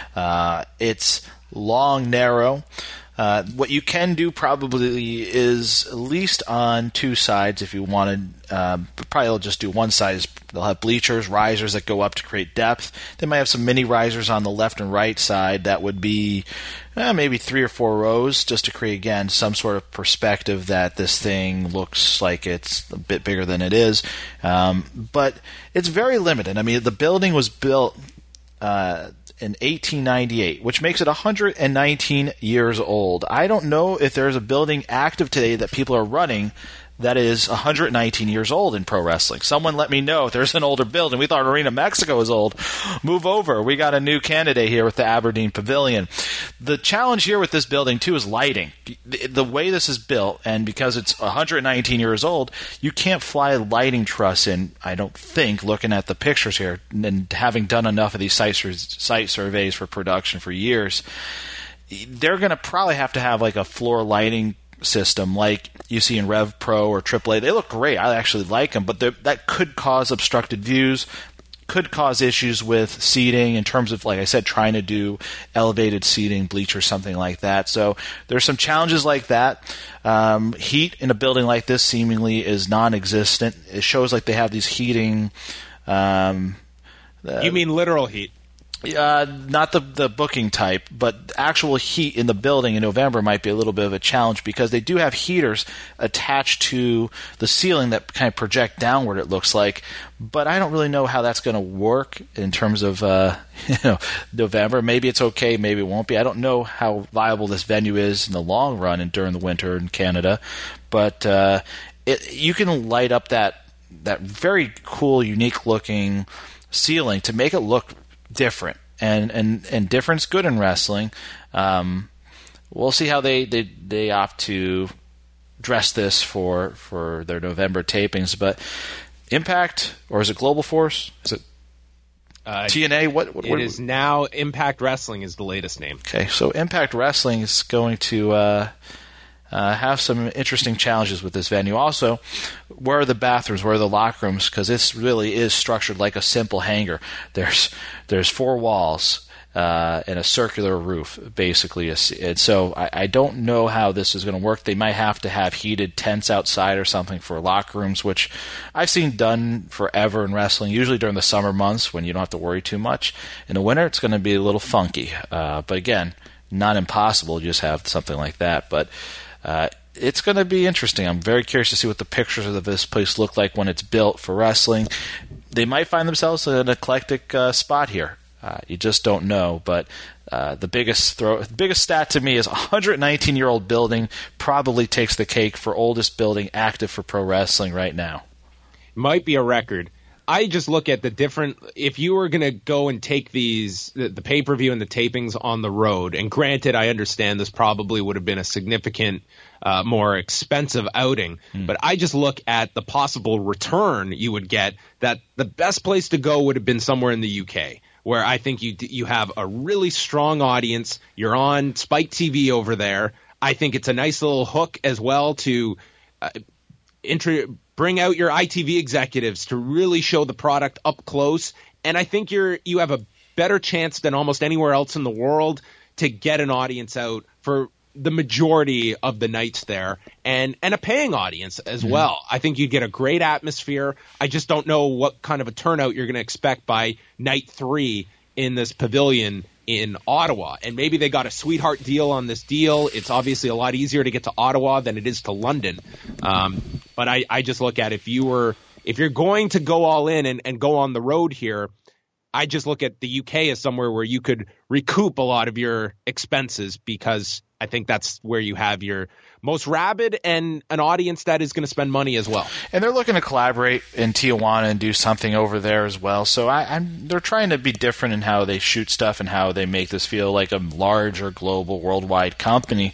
Speaker 4: Uh, it's long, narrow. Uh, what you can do probably is at least on two sides if you wanted. Uh, but probably they'll just do one side. Is they'll have bleachers, risers that go up to create depth. They might have some mini risers on the left and right side that would be eh, maybe three or four rows just to create, again, some sort of perspective that this thing looks like it's a bit bigger than it is. Um, but it's very limited. I mean, the building was built Uh, in eighteen ninety-eight, which makes it one hundred nineteen years old. I don't know if there's a building active today that people are running that is one hundred nineteen years old in pro wrestling. Someone let me know if there's an older building. We thought Arena Mexico was old. Move over. We got a new candidate here with the Aberdeen Pavilion. The challenge here with this building, too, is lighting. The, the way this is built, and because it's one hundred nineteen years old, you can't fly a lighting truss in, I don't think, looking at the pictures here, and having done enough of these site, sur- site surveys for production for years. They're going to probably have to have like a floor lighting system like you see in Rev Pro or triple A. They look great. I actually like them, but that could cause obstructed views, could cause issues with seating in terms of, like I said, trying to do elevated seating, bleachers, something like that. So there's some challenges like that. Um, heat in a building like this seemingly is non-existent. It shows like they have these heating... Um, uh,
Speaker 3: you mean literal heat?
Speaker 4: Uh, not the the booking type, but actual heat in the building in November might be a little bit of a challenge because they do have heaters attached to the ceiling that kind of project downward, it looks like. But I don't really know how that's going to work in terms of uh, you know November. Maybe it's okay, maybe it won't be. I don't know how viable this venue is in the long run and during the winter in Canada. But uh, it, you can light up that that very cool, unique looking ceiling to make it look different, and and and different's good in wrestling. Um, we'll see how they, they they opt to dress this for for their November tapings. But Impact, or is it Global Force? Is it uh, T N A? What, what
Speaker 3: it what, is now Impact Wrestling is the latest name.
Speaker 4: Okay, so Impact Wrestling is going to uh, uh, have some interesting challenges with this venue. Also, where are the bathrooms? Where are the locker rooms? Because this really is structured like a simple hangar. There's there's four walls uh, and a circular roof, basically. And so I, I don't know how this is going to work. They might have to have heated tents outside or something for locker rooms, which I've seen done forever in wrestling, usually during the summer months when you don't have to worry too much. In the winter, it's going to be a little funky. Uh, but again, not impossible to just have something like that. But uh, it's going to be interesting. I'm very curious to see what the pictures of this place look like when it's built for wrestling. They might find themselves in an eclectic uh, spot here. Uh, you just don't know. But uh, the biggest throw, the biggest stat to me is a one hundred nineteen year old building probably takes the cake for oldest building active for pro wrestling right now.
Speaker 3: Might be a record. I just look at the different – if you were going to go and take these – the, the pay-per-view and the tapings on the road, and granted, I understand this probably would have been a significant, uh, more expensive outing, mm. but I just look at the possible return you would get, that the best place to go would have been somewhere in the U K, where I think you you have a really strong audience. You're on Spike T V over there. I think it's a nice little hook as well to uh, intro. Bring out your I T V executives to really show the product up close, and I think you're you have a better chance than almost anywhere else in the world to get an audience out for the majority of the nights there, and and a paying audience as mm-hmm. well. I think you'd get a great atmosphere. I just don't know what kind of a turnout you're going to expect by night three in this pavilion in Ottawa. And maybe they got a sweetheart deal on this deal. It's obviously a lot easier to get to Ottawa than it is to London. Um, but I, I just look at if you were if you're going to go all in and, and go on the road here, I just look at the U K as somewhere where you could recoup a lot of your expenses, because I think that's where you have your most rabid and an audience that is going to spend money as well.
Speaker 4: And they're looking to collaborate in Tijuana and do something over there as well. So I, I'm, they're trying to be different in how they shoot stuff and how they make this feel like a larger global worldwide company.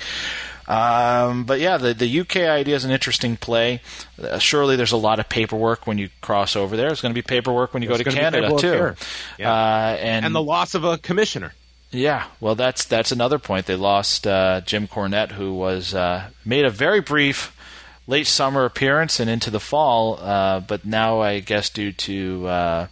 Speaker 4: Um, but yeah, the, the U K idea is an interesting play. Uh, surely there's a lot of paperwork when you cross over there. There's going to be paperwork when you
Speaker 3: there's
Speaker 4: go to Canada too.
Speaker 3: Yeah.
Speaker 4: Uh, and,
Speaker 3: and the loss of a commissioner.
Speaker 4: Yeah, well, that's that's another point. They lost uh, Jim Cornette, who was uh, made a very brief late summer appearance and into the fall, uh, but now I guess due to uh,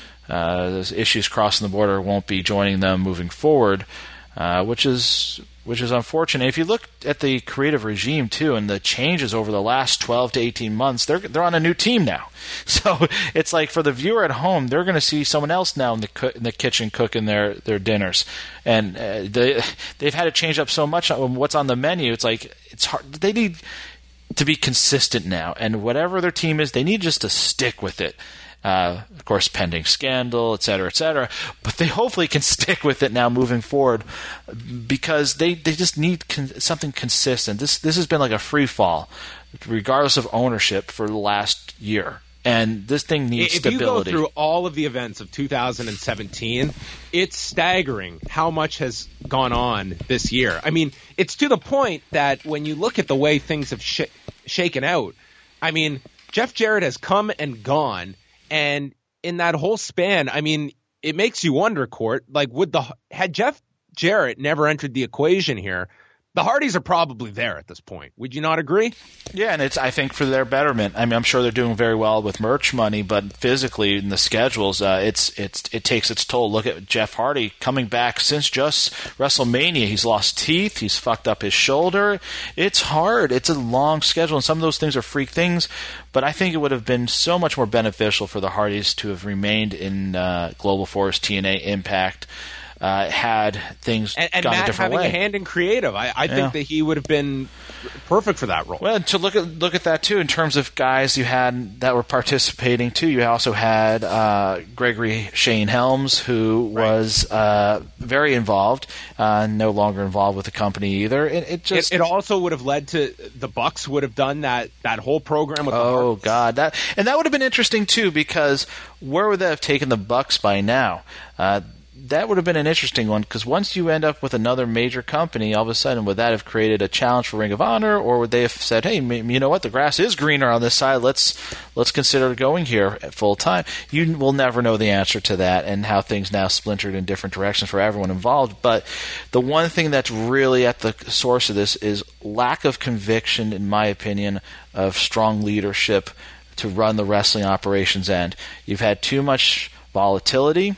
Speaker 4: uh, issues crossing the border, won't be joining them moving forward, uh, which is which is unfortunate. If you look at the creative regime too, and the changes over the last twelve to eighteen months, they're they're on a new team now. So it's like for the viewer at home, they're going to see someone else now in the co- in the kitchen cooking their, their dinners, and uh, they they've had to change up so much on what's on the menu. It's like it's hard. They need to be consistent now, and whatever their team is, they need just to stick with it. Uh, of course, pending scandal, et cetera, et cetera. But they hopefully can stick with it now moving forward, because they, they just need con- something consistent. This this has been like a free fall, regardless of ownership, for the last year. And this thing needs
Speaker 3: if
Speaker 4: stability.
Speaker 3: If you go through all of the events of two thousand seventeen, it's staggering how much has gone on this year. I mean, it's to the point that when you look at the way things have sh- shaken out, I mean, Jeff Jarrett has come and gone. And in that whole span, I mean, it makes you wonder, Court, like, would the had Jeff Jarrett never entered the equation here, the Hardys are probably there at this point. Would you not agree?
Speaker 4: Yeah, and it's I think for their betterment. I mean, I'm sure they're doing very well with merch money, but physically in the schedules, uh, it's it's it takes its toll. Look at Jeff Hardy coming back since just WrestleMania. He's lost teeth. He's fucked up his shoulder. It's hard. It's a long schedule, and some of those things are freak things. But I think it would have been so much more beneficial for the Hardys to have remained in uh, Global Force, T N A, Impact. Uh, had things
Speaker 3: and, and
Speaker 4: gone
Speaker 3: Matt
Speaker 4: a different
Speaker 3: having
Speaker 4: way.
Speaker 3: a hand in creative, I, I
Speaker 4: yeah.
Speaker 3: think that he would have been perfect for that role.
Speaker 4: Well, to look at look at that too, in terms of guys you had that were participating too. You also had uh, Gregory Shane Helms, who right. was uh, very involved, uh, no longer involved with the company either. It, it just
Speaker 3: it, it also would have led to the Bucks would have done that that whole program with.
Speaker 4: Oh
Speaker 3: the
Speaker 4: God, that and that would have been interesting too, because where would they have taken the Bucks by now? Uh, That would have been an interesting one, because once you end up with another major company, all of a sudden, would that have created a challenge for Ring of Honor, or would they have said, "Hey, you know what? The grass is greener on this side. Let's let's consider going here at full time." You will never know the answer to that, and how things now splintered in different directions for everyone involved. But the one thing that's really at the source of this is lack of conviction, in my opinion, of strong leadership to run the wrestling operations end. You've had too much volatility.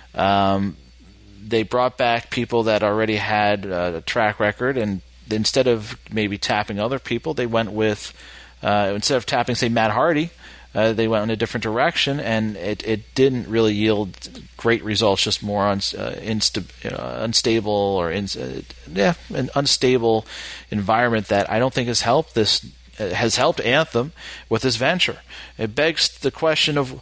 Speaker 4: Um, they brought back people that already had uh, a track record, and instead of maybe tapping other people, they went with uh, instead of tapping, say, Matt Hardy, uh, they went in a different direction, and it, it didn't really yield great results. Just more un, uh, insta- uh, unstable or in, uh, yeah, an unstable environment that I don't think has helped this uh, has helped Anthem with this venture. It begs the question of,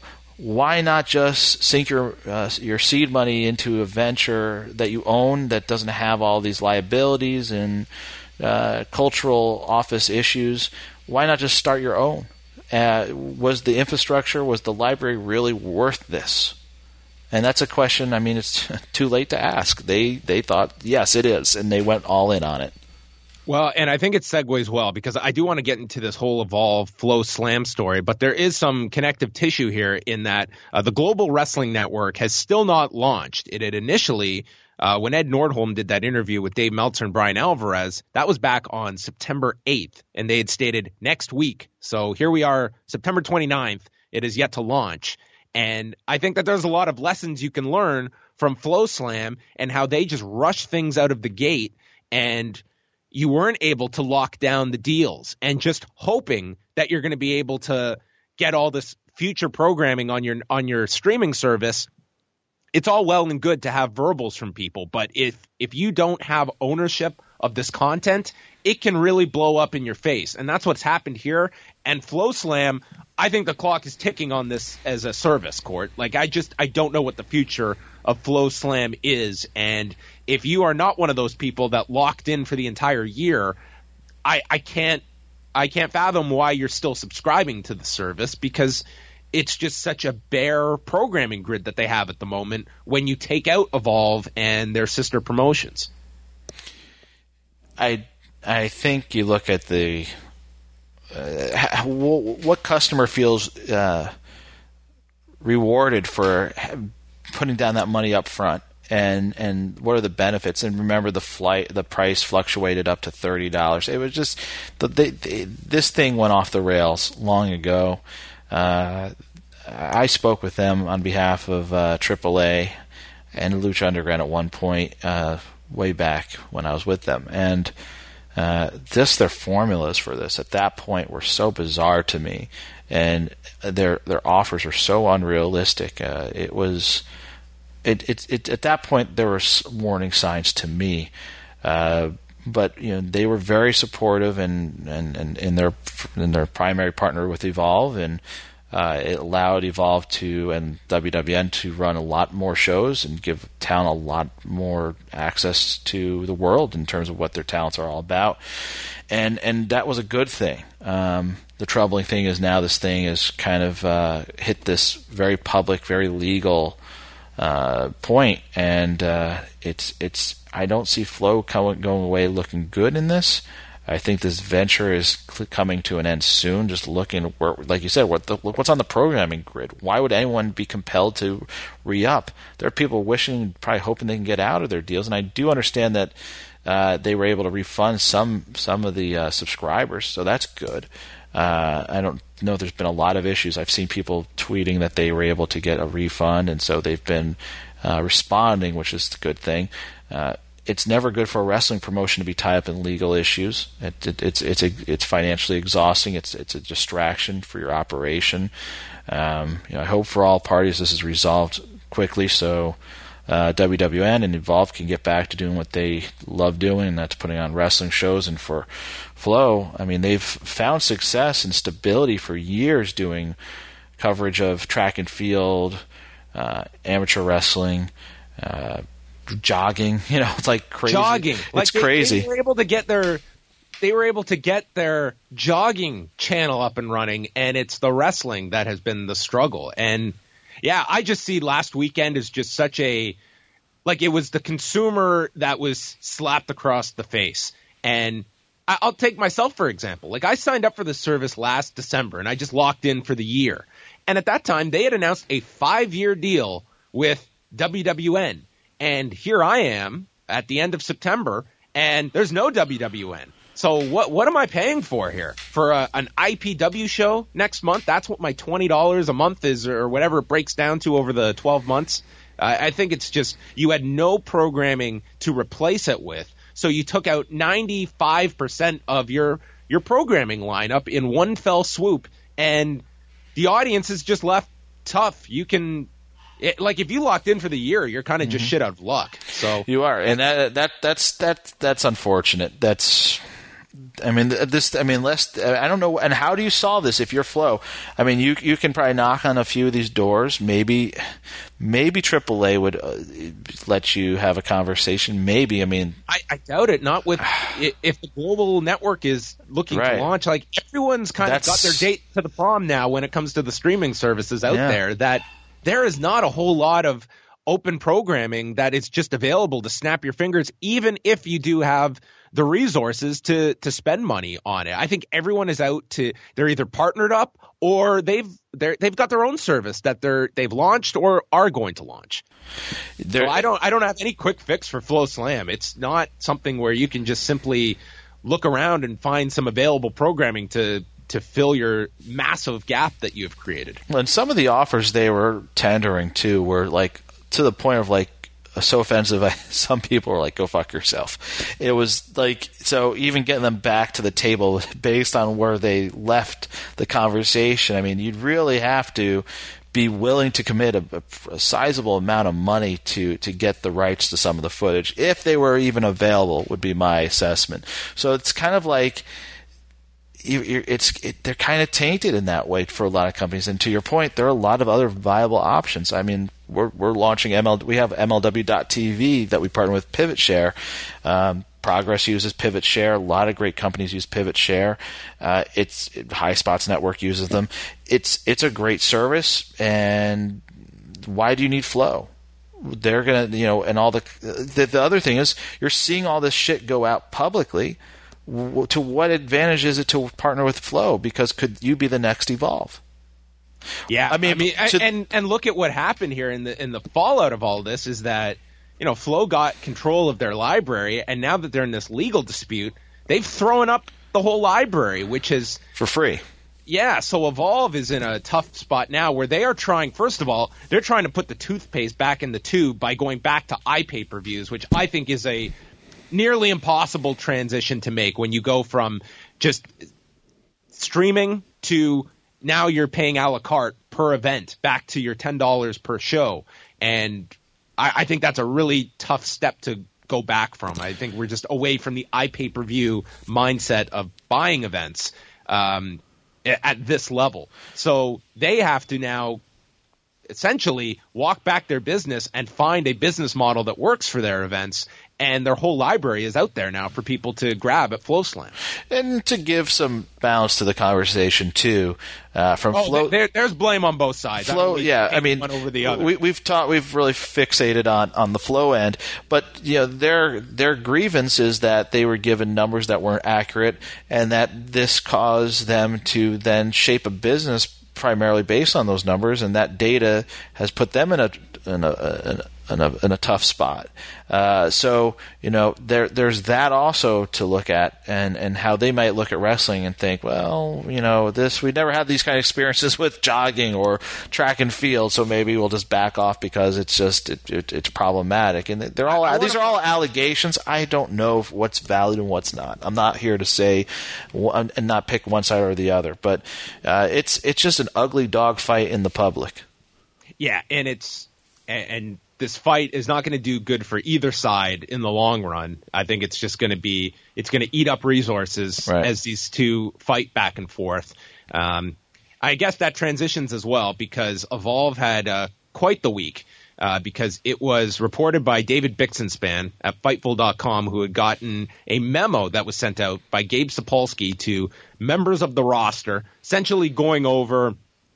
Speaker 4: why not just sink your uh, your seed money into a venture that you own that doesn't have all these liabilities and uh, cultural office issues? Why not just start your own? Uh, was the infrastructure, was the library really worth this? And that's a question, I mean, it's too late to ask. They they thought, yes, it is, and they went all in on it.
Speaker 3: Well, and I think it segues well because I do want to get into this whole Evolve Flow Slam story, but there is some connective tissue here in that uh, the Global Wrestling Network has still not launched. It had initially, uh, when Ed Nordholm did that interview with Dave Meltzer and Brian Alvarez, that was back on September eighth, and they had stated next week. So here we are, September twenty-ninth. It is yet to launch. And I think that there's a lot of lessons you can learn from Flow Slam and how they just rush things out of the gate, and you weren't able to lock down the deals, and just hoping that you're going to be able to get all this future programming on your on your streaming service. It's all well and good to have verbals from people, but if if you don't have ownership of this content, it can really blow up in your face. And that's what's happened here. And Flow Slam, I think the clock is ticking on this as a service, Court. Like, I just I don't know what the future of Flow Slam is. And if you are not one of those people that locked in for the entire year, I, I can't I can't fathom why you're still subscribing to the service, because it's just such a bare programming grid that they have at the moment when you take out Evolve and their sister promotions.
Speaker 4: I I think you look at the uh, what customer feels uh, rewarded for putting down that money up front, and and what are the benefits? And remember, the flight the price fluctuated up to thirty dollars. It was just the, they, they, this thing went off the rails long ago. Uh, I spoke with them on behalf of uh, triple A and Lucha Underground at one point, uh, way back when I was with them, and uh, just their formulas for this at that point were so bizarre to me, and their their offers were so unrealistic. Uh, it was, it, it it at that point there were warning signs to me. Uh, But you know, they were very supportive, and and, and in their in their primary partner with Evolve, and uh, it allowed Evolve to and W W N to run a lot more shows and give talent a lot more access to the world in terms of what their talents are all about, and and that was a good thing. Um, the troubling thing is now this thing is kind of uh, hit this very public, very legal uh, point, and uh, it's it's. I don't see Flow going away looking good in this. I think this venture is coming to an end soon. Just looking at where, like you said, what the, what's on the programming grid. Why would anyone be compelled to re-up? There are people wishing, probably hoping they can get out of their deals, and I do understand that uh, they were able to refund some some of the uh, subscribers, so that's good. Uh, I don't know if there's been a lot of issues. I've seen people tweeting that they were able to get a refund, and so they've been uh, responding, which is a good thing. Uh, it's never good for a wrestling promotion to be tied up in legal issues. It, it, it's it's a, it's financially exhausting. It's it's a distraction for your operation. Um, you know, I hope for all parties this is resolved quickly, so uh, W W N and Evolve can get back to doing what they love doing, and that's putting on wrestling shows. And for Flow, I mean, they've found success and stability for years doing coverage of track and field, uh, amateur wrestling. Uh, jogging, you know, it's like crazy.
Speaker 3: Jogging,
Speaker 4: it's
Speaker 3: like they,
Speaker 4: crazy.
Speaker 3: They were able to get their, they were able to get their jogging channel up and running, and it's the wrestling that has been the struggle. And yeah, I just see last weekend as just such a, like it was the consumer that was slapped across the face. And I, I'll take myself for example. Like I signed up for the service last December, and I just locked in for the year. And at that time, they had announced a five-year deal with W W N. And here I am at the end of September, and there's no W W N. So what what am I paying for here? For a, an I P W show next month? That's what my twenty dollars a month is, or whatever it breaks down to over the twelve months. Uh, I think it's just you had no programming to replace it with, so you took out ninety-five percent of your, your programming lineup in one fell swoop, and the audience is just left tough. You can... It, like if you locked in for the year, you're kind of just mm-hmm. shit out of luck. So
Speaker 4: you are, and that that that's that that's unfortunate. That's I mean, this. I mean, less. I don't know. And how do you solve this if you're Flow? I mean, you you can probably knock on a few of these doors. Maybe, maybe triple A would uh, let you have a conversation. Maybe. I mean,
Speaker 3: I, I doubt it. Not with if the global network is looking
Speaker 4: right.
Speaker 3: to launch. Like everyone's kind
Speaker 4: That's,
Speaker 3: of got their date to the prom now when it comes to the streaming services out
Speaker 4: yeah.
Speaker 3: there. That there is not a whole lot of open programming that is just available to snap your fingers, even if you do have the resources to to spend money on it. I think everyone is out to they're either partnered up or they've they're, they've got their own service that they're they've launched or are going to launch. So I don't I don't have any quick fix for Flow Slam. It's not something where you can just simply look around and find some available programming to to fill your massive gap that you've created.
Speaker 4: Well, and some of the offers they were tendering too were like to the point of like so offensive. I, some people were like, "Go fuck yourself." It was like, so even getting them back to the table based on where they left the conversation. I mean, you'd really have to be willing to commit a, a, a sizable amount of money to to get the rights to some of the footage, if they were even available, would be my assessment. So it's kind of like you, it's it, they're kind of tainted in that way for a lot of companies. And to your point, there are a lot of other viable options. I mean, we're we're launching M L. We have M L W dot T V that we partner with PivotShare. Um, Progress uses PivotShare. A lot of great companies use PivotShare. Uh, it's it, Highspots Network uses them. It's it's a great service. And why do you need Flow? They're gonna, you know, and all the the, the other thing is you're seeing all this shit go out publicly. To what advantage is it to partner with Flow? Because could you be the next Evolve?
Speaker 3: Yeah,
Speaker 4: I mean,
Speaker 3: I mean
Speaker 4: to,
Speaker 3: and and look at what happened here in the in the fallout of all this is that, you know, Flow got control of their library, and now that they're in this legal dispute, they've thrown up the whole library, which is
Speaker 4: for free.
Speaker 3: Yeah, so Evolve is in a tough spot now where they are trying, first of all, they're trying to put the toothpaste back in the tube by going back to iPay-per-views, which I think is a nearly impossible transition to make when you go from just streaming to now you're paying a la carte per event back to your ten dollars per show. And I, I think that's a really tough step to go back from. I think we're just away from the iPay-per-view mindset of buying events um, at this level. So they have to now essentially walk back their business and find a business model that works for their events. And their whole library is out there now for people to grab at FlowSlam.
Speaker 4: And to give some balance to the conversation too, uh, from
Speaker 3: oh,
Speaker 4: Flow,
Speaker 3: there, there's blame on both sides.
Speaker 4: Flow, yeah, I mean,
Speaker 3: one over the other.
Speaker 4: We, we've taught, we've really fixated on, on the Flow end, but you know, their their grievance is that they were given numbers that weren't accurate, and that this caused them to then shape a business primarily based on those numbers, and that data has put them in a in a, in a In a, in a tough spot. Uh, so, you know, there there's that also to look at, and, and how they might look at wrestling and think, well, you know, this we never had these kind of experiences with jogging or track and field, so maybe we'll just back off because it's just it, it, it's problematic. And they're all
Speaker 3: I, I
Speaker 4: these are all allegations. I don't know what's valid and what's not. I'm not here to say one, and not pick one side or the other, but uh, it's it's just an ugly dog fight in the public.
Speaker 3: Yeah, and it's and. and this fight is not going to do good for either side in the long run. I think it's just going to be it's going to eat up resources right. as these two fight back and forth. Um, I guess that transitions as well because Evolve had uh, quite the week uh, because it was reported by David Bixenspan at Fightful dot com, who had gotten a memo that was sent out by Gabe Sapolsky to members of the roster, essentially going over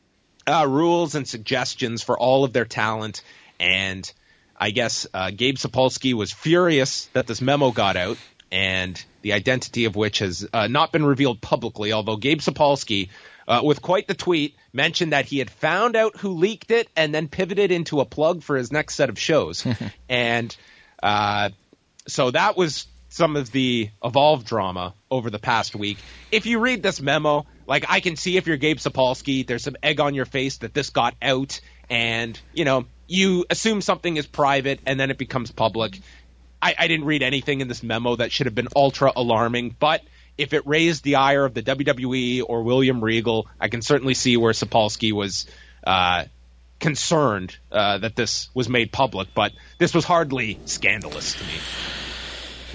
Speaker 3: uh, rules and suggestions for all of their talent. And I guess uh, Gabe Sapolsky was furious that this memo got out, and the identity of which has uh, not been revealed publicly, although Gabe Sapolsky, uh, with quite the tweet, mentioned that he had found out who leaked it and then pivoted into a plug for his next set of shows. and uh, so that was some of the Evolve drama over the past week. If you read this memo, like I can see if you're Gabe Sapolsky, there's some egg on your face that this got out, and, you know, you assume something is private and then it becomes public. I, I didn't read anything in this memo that should have been ultra alarming, but if it raised the ire of the W W E or William Regal, I can certainly see where Sapolsky was uh, concerned uh, that this was made public, but this was hardly scandalous to me.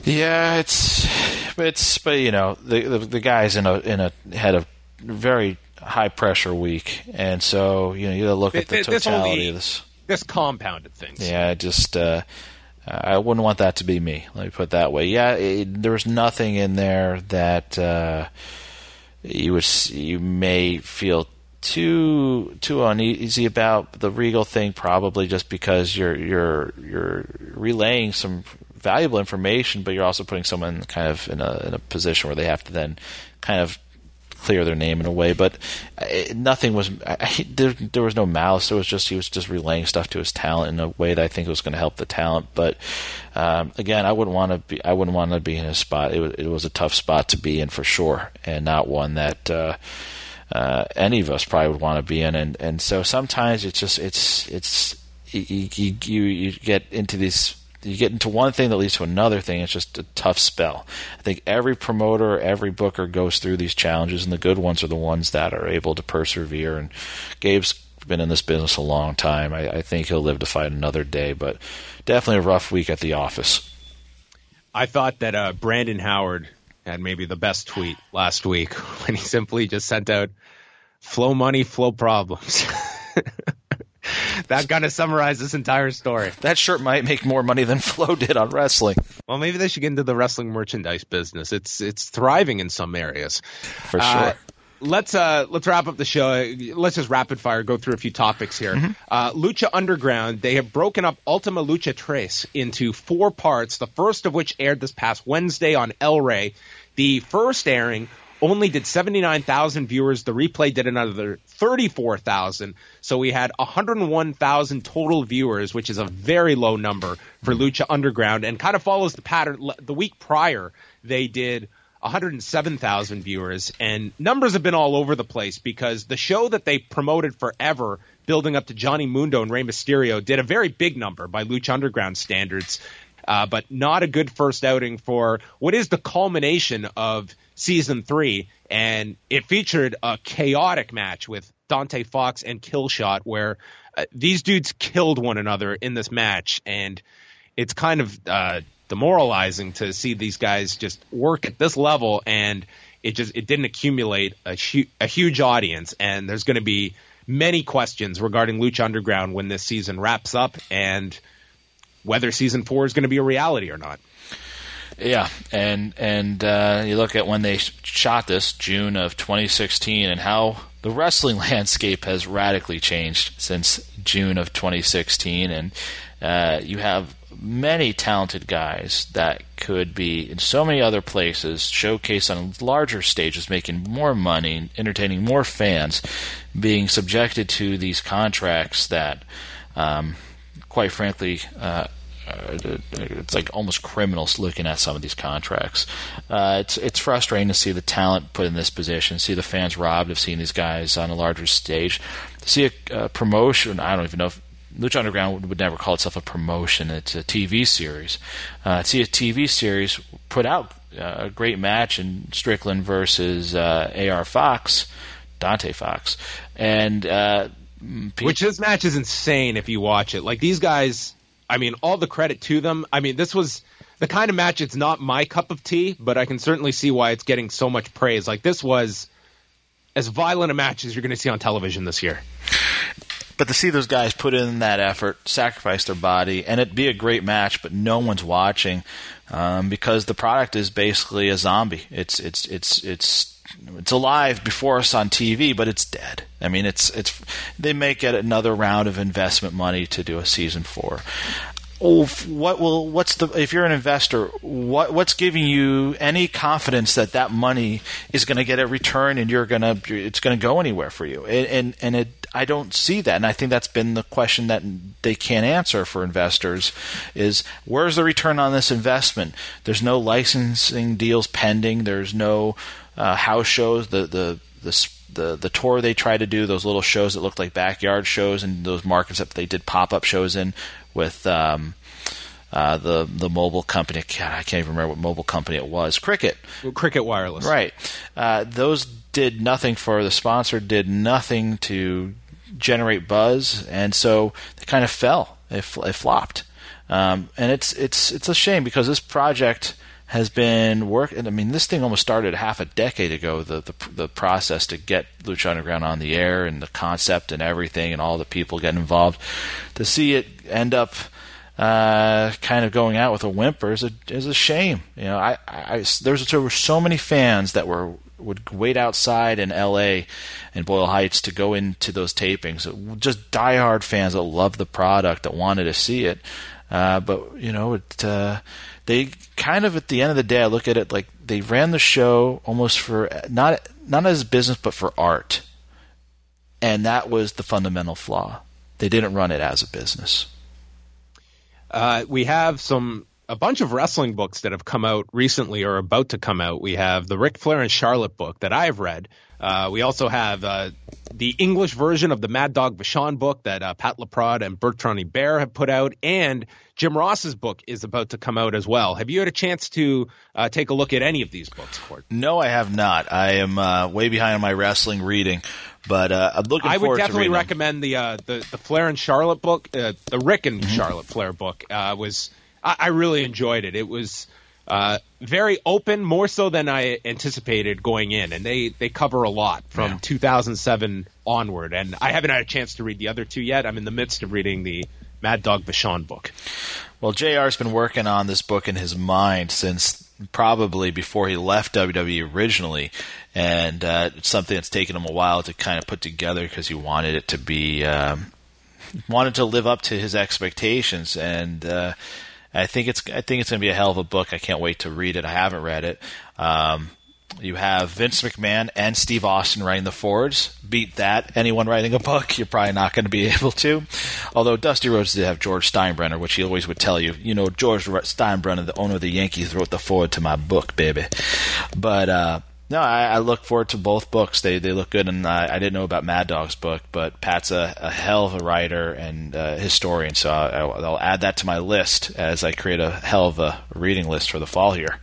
Speaker 4: Yeah, it's it's but you know the the, the guy's in a in a had a very high pressure week, and so you know you got to look at the
Speaker 3: this
Speaker 4: totality
Speaker 3: only,
Speaker 4: of this.
Speaker 3: This compounded things.
Speaker 4: Yeah, just uh, I wouldn't want that to be me. Let me put it that way. Yeah, it, there was nothing in there that uh, you would you may feel too too uneasy about. The Regal thing, probably just because you're you're you're relaying some valuable information, but you're also putting someone kind of in a in a position where they have to then kind of clear their name in a way. But it, nothing was I, there, there was no malice. It was just he was just relaying stuff to his talent in a way that I think was going to help the talent. But um, again, I wouldn't want to be I wouldn't want to be in his spot. It was, it was a tough spot to be in for sure, and not one that uh, uh, any of us probably would want to be in. And and so sometimes it's just it's it's you you, you get into these. You get into one thing that leads to another thing. It's just a tough spell. I think every promoter, every booker goes through these challenges, and the good ones are the ones that are able to persevere. And Gabe's been in this business a long time. I, I think he'll live to fight another day, but definitely a rough week at the office.
Speaker 3: I thought that uh, Brandon Howard had maybe the best tweet last week when he simply just sent out, flow money, flow problems. That kind of summarized this entire story.
Speaker 4: That shirt might make more money than Flo did on wrestling.
Speaker 3: Well, maybe they should get into the wrestling merchandise business. It's it's thriving in some areas.
Speaker 4: For sure.
Speaker 3: Uh, let's uh, let's wrap up the show. Let's just rapid fire go through a few topics here. Mm-hmm. Uh, Lucha Underground, they have broken up Ultima Lucha Tres into four parts, the first of which aired this past Wednesday on El Rey. The first airing only did seventy-nine thousand viewers. The replay did another thirty-four thousand. So we had one hundred one thousand total viewers, which is a very low number for Lucha Underground, and kind of follows the pattern. The week prior, they did one hundred seven thousand viewers, and numbers have been all over the place because the show that they promoted forever, building up to Johnny Mundo and Rey Mysterio, did a very big number by Lucha Underground standards, uh, but not a good first outing for what is the culmination of season three, and it featured a chaotic match with Dante Fox and Killshot where uh, these dudes killed one another in this match, and it's kind of uh, demoralizing to see these guys just work at this level, and it just it didn't accumulate a, hu- a huge audience, and there's going to be many questions regarding Lucha Underground when this season wraps up, and whether season four is going to be a reality or not.
Speaker 4: Yeah, and and uh, you look at when they shot this, June of twenty sixteen, and how the wrestling landscape has radically changed since June of twenty sixteen, and uh, you have many talented guys that could be in so many other places, showcased on larger stages, making more money, entertaining more fans, being subjected to these contracts that, um, quite frankly, uh, it's like almost criminals looking at some of these contracts. Uh, it's it's frustrating to see the talent put in this position, see the fans robbed of seeing these guys on a larger stage, see a, a promotion. I don't even know if Lucha Underground would never call itself a promotion. It's a T V series. Uh, see a T V series put out uh, a great match in Strickland versus uh, A R Fox, Dante Fox, and uh,
Speaker 3: which this match is insane if you watch it. Like these guys. I mean, all the credit to them. I mean, this was the kind of match, it's not my cup of tea, but I can certainly see why it's getting so much praise. Like, this was as violent a match as you're going to see on television this year.
Speaker 4: But to see those guys put in that effort, sacrifice their body, and it be a great match, but no one's watching um, because the product is basically a zombie. It's it's it's it's it's alive before us on T V, but it's dead. I mean, it's it's they may get another round of investment money to do a season four. Oh, what will what's the if you're an investor, what what's giving you any confidence that that money is going to get a return and you're gonna it's going to go anywhere for you? And and, and it, I don't see that, and I think that's been the question that they can't answer for investors: is where's the return on this investment? There's no licensing deals pending. There's no uh, house shows. The the the The the tour they tried to do, those little shows that looked like backyard shows and those markets that they did pop-up shows in with um, uh, the the mobile company. God, I can't even remember what mobile company it was. Cricket.
Speaker 3: Cricket Wireless.
Speaker 4: Right. Uh, those did nothing for the sponsor, did nothing to generate buzz, and so they kind of fell. It, it flopped. Um, and it's it's it's a shame because this project has been working. I mean, this thing almost started half a decade ago, the, the the process to get Lucha Underground on the air and the concept and everything and all the people getting involved. To see it end up uh, kind of going out with a whimper is a, is a shame. You know, I, I, there's, there were so many fans that were would wait outside in L A and Boyle Heights to go into those tapings. Just diehard fans that loved the product, that wanted to see it. Uh, but, you know, it... Uh, They kind of, at the end of the day, I look at it like they ran the show almost for, not not as business, but for art. And that was the fundamental flaw. They didn't run it as a business.
Speaker 3: Uh, we have some a bunch of wrestling books that have come out recently or about to come out. We have the Ric Flair and Charlotte book that I've read. Uh, we also have uh, the English version of the Mad Dog Vachon book that uh, Pat LaPrade and Bertrand Hébert have put out, and Jim Ross's book is about to come out as well. Have you had a chance to uh, take a look at any of these books, Court?
Speaker 4: No, I have not. I am uh, way behind on my wrestling reading, but uh, I'm looking
Speaker 3: I
Speaker 4: forward to
Speaker 3: would definitely
Speaker 4: reading
Speaker 3: recommend the, uh, the the Flair and Charlotte book. Uh, the Rick and mm-hmm. Charlotte Flair book uh, was I, I really enjoyed it. It was uh, very open, more so than I anticipated going in, and they, they cover a lot from yeah. two thousand seven onward. And I haven't had a chance to read the other two yet. I'm in the midst of reading the Mad Dog Vachon book.
Speaker 4: Well, J R's been working on this book in his mind since probably before he left W W E originally, and uh, it's something that's taken him a while to kind of put together because he wanted it to be um, wanted to live up to his expectations, and uh, I think it's I think it's going to be a hell of a book. I can't wait to read it. I haven't read it. Um, You have Vince McMahon and Steve Austin writing the forwards. Beat that. Anyone writing a book, you're probably not going to be able to. Although Dusty Rhodes did have George Steinbrenner, which he always would tell you, you know, George Steinbrenner, the owner of the Yankees, wrote the forward to my book, baby. But, uh, no, I, I look forward to both books. They they look good, and I, I didn't know about Mad Dog's book, but Pat's a, a hell of a writer and uh, historian, so I'll, I'll add that to my list as I create a hell of a reading list for the fall here.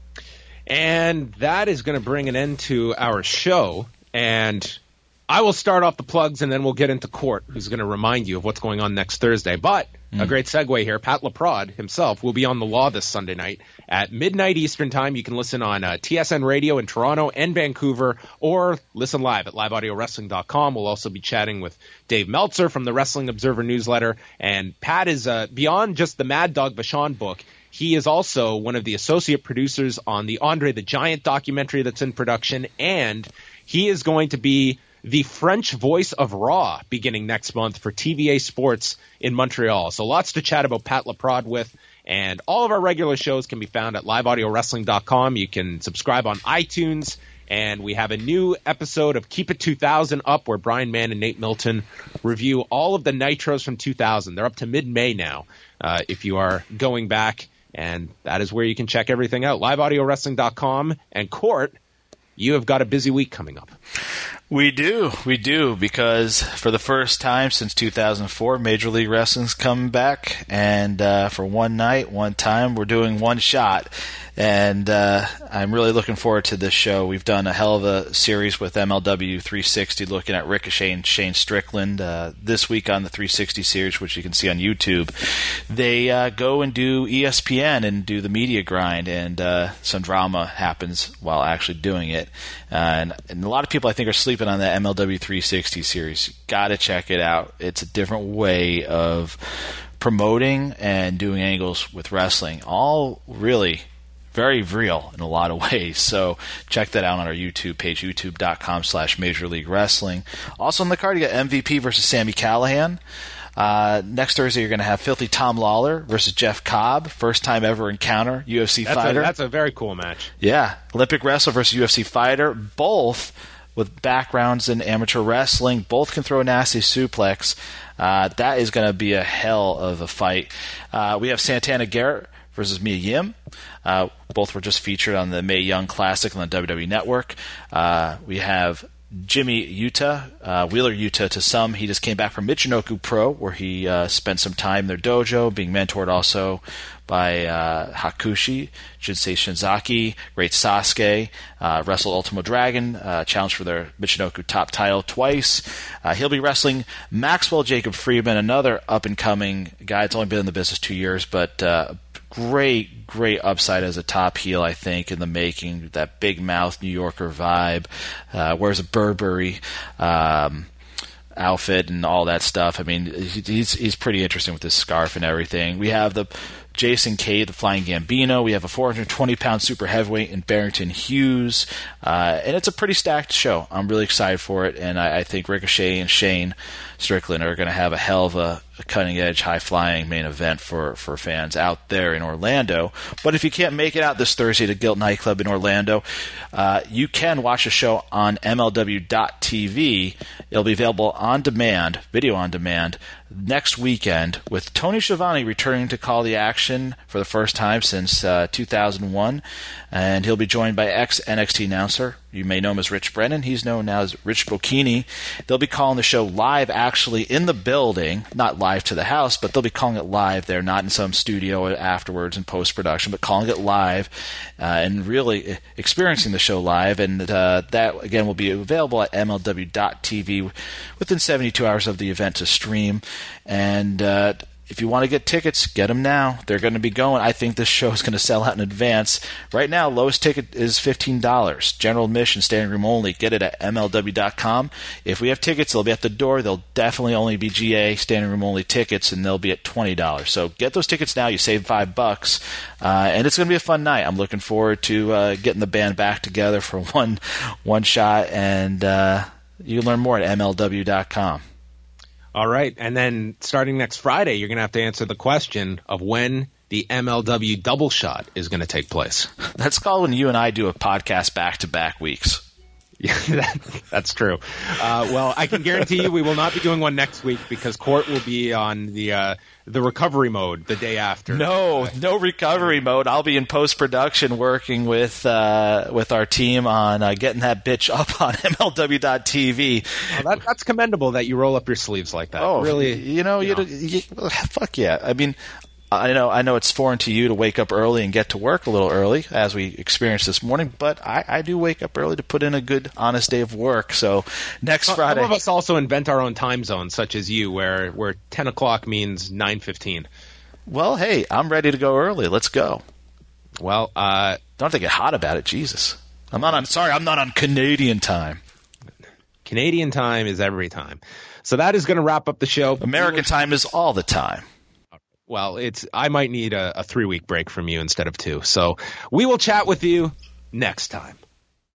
Speaker 3: And that is going to bring an end to our show. And I will start off the plugs, and then we'll get into Court, who's going to remind you of what's going on next Thursday. But mm. a great segue here, Pat LaPrade himself will be on The Law this Sunday night at midnight Eastern Time. You can listen on uh, T S N Radio in Toronto and Vancouver, or listen live at live audio wrestling dot com. We'll also be chatting with Dave Meltzer from the Wrestling Observer newsletter. And Pat is, uh, beyond just the Mad Dog Vachon book, he is also one of the associate producers on the Andre the Giant documentary that's in production, and he is going to be the French voice of Raw beginning next month for T V A Sports in Montreal. So lots to chat about Pat LaPrade with, and all of our regular shows can be found at live audio wrestling dot com. You can subscribe on iTunes, and we have a new episode of Keep It two thousand up where Brian Mann and Nate Milton review all of the Nitros from two thousand. They're up to mid-May now uh, if you are going back. And that is where you can check everything out. live audio wrestling dot com. And Court, you have got a busy week coming up.
Speaker 4: We do. We do, because for the first time since two thousand four, Major League Wrestling's coming back. And uh, for one night, one time, we're doing one shot. And uh, I'm really looking forward to this show. We've done a hell of a series with M L W three sixty looking at Ricochet and Shane Strickland. Uh, this week on the three sixty series, which you can see on YouTube, they uh, go and do E S P N and do the media grind, and uh, some drama happens while actually doing it. Uh, and, and a lot of people, I think, are sleeping on that M L W three sixty series. Got to check it out. It's a different way of promoting and doing angles with wrestling. All really very real in a lot of ways. So check that out on our YouTube page, youtube.com slash Major League Wrestling. Also on the card, you got M V P versus Sami Callihan. Uh, next Thursday, you're going to have Filthy Tom Lawler versus Jeff Cobb. First time ever encounter, U F C
Speaker 3: that's
Speaker 4: fighter.
Speaker 3: A, that's a very cool match.
Speaker 4: Yeah. Olympic wrestler versus U F C fighter. Both with backgrounds in amateur wrestling. Both can throw a nasty suplex. Uh, that is going to be a hell of a fight. Uh, we have Santana Garrett versus Mia Yim. Uh, both were just featured on the Mae Young Classic on the W W E Network. Uh, we have Jimmy Yuta, uh, Wheeler Yuta to some. He just came back from Michinoku Pro, where he uh, spent some time in their dojo, being mentored also by uh, Hakushi, Jinsei Shinzaki, Great Sasuke, uh, wrestled Ultimo Dragon, uh, challenged for their Michinoku top title twice. Uh, he'll be wrestling Maxwell Jacob Friedman, another up-and-coming guy that's only been in the business two years, but uh, great, great upside as a top heel, I think, in the making. That big mouth New Yorker vibe. Uh, wears a Burberry um, outfit and all that stuff. I mean, he's he's pretty interesting with his scarf and everything. We have the Jason Cade, the Flying Gambino. We have a four hundred twenty pound super heavyweight in Barrington Hughes. Uh, and it's a pretty stacked show. I'm really excited for it, and I, I think Ricochet and Shane Strickland are going to have a hell of a, a cutting-edge, high-flying main event for, for fans out there in Orlando. But if you can't make it out this Thursday to Gilt Nightclub in Orlando, uh, you can watch the show on M L W dot T V. It'll be available on demand, video on demand, next weekend, with Tony Schiavone returning to call the action for the first time since uh, two thousand one. And he'll be joined by ex-N X T announcer. You may know him as Rich Brennan. He's known now as Rich Bocchini. They'll be calling the show live, actually, in the building. Not live to the house, but they'll be calling it live there, not in some studio afterwards in post-production, but calling it live uh, and really experiencing the show live. And uh, that, again, will be available at M L W dot T V within seventy-two hours of the event to stream. And uh, if you want to get tickets, get them now. They're going to be going. I think this show is going to sell out in advance. Right now, lowest ticket is fifteen dollars. General admission, standing room only. Get it at M L W dot com. If we have tickets, they'll be at the door. They'll definitely only be G A, standing room only tickets, and they'll be at twenty dollars. So get those tickets now. You save five bucks. Uh, and it's going to be a fun night. I'm looking forward to uh, getting the band back together for one, one shot. And uh, you can learn more at M L W dot com.
Speaker 3: All right, and then starting next Friday, you're going to have to answer the question of when the M L W double shot is going to take place.
Speaker 4: That's called when you and I do a podcast back-to-back weeks.
Speaker 3: Yeah, that, that's true. Uh, well, I can guarantee you we will not be doing one next week because Court will be on the uh, the recovery mode the day after.
Speaker 4: No, uh, no recovery mode. I'll be in post-production working with uh, with our team on uh, getting that bitch up on M L W dot T V.
Speaker 3: Well, that, that's commendable that you roll up your sleeves like that.
Speaker 4: Oh,
Speaker 3: really?
Speaker 4: You know, you, know. you, you fuck yeah. I mean, I know I know it's foreign to you to wake up early and get to work a little early, as we experienced this morning, but I, I do wake up early to put in a good, honest day of work. So next
Speaker 3: Some
Speaker 4: Friday...
Speaker 3: Some of us also invent our own time zones, such as you, where, where ten o'clock means nine fifteen.
Speaker 4: Well, hey, I'm ready to go early. Let's go.
Speaker 3: Well, uh...
Speaker 4: Don't have to get hot about it, Jesus. I'm not on... Sorry, I'm not on Canadian time.
Speaker 3: Canadian time is every time. So that is going to wrap up the show.
Speaker 4: American time is all the time.
Speaker 3: Well, it's I might need a, a three-week break from you instead of two. So we will chat with you next time.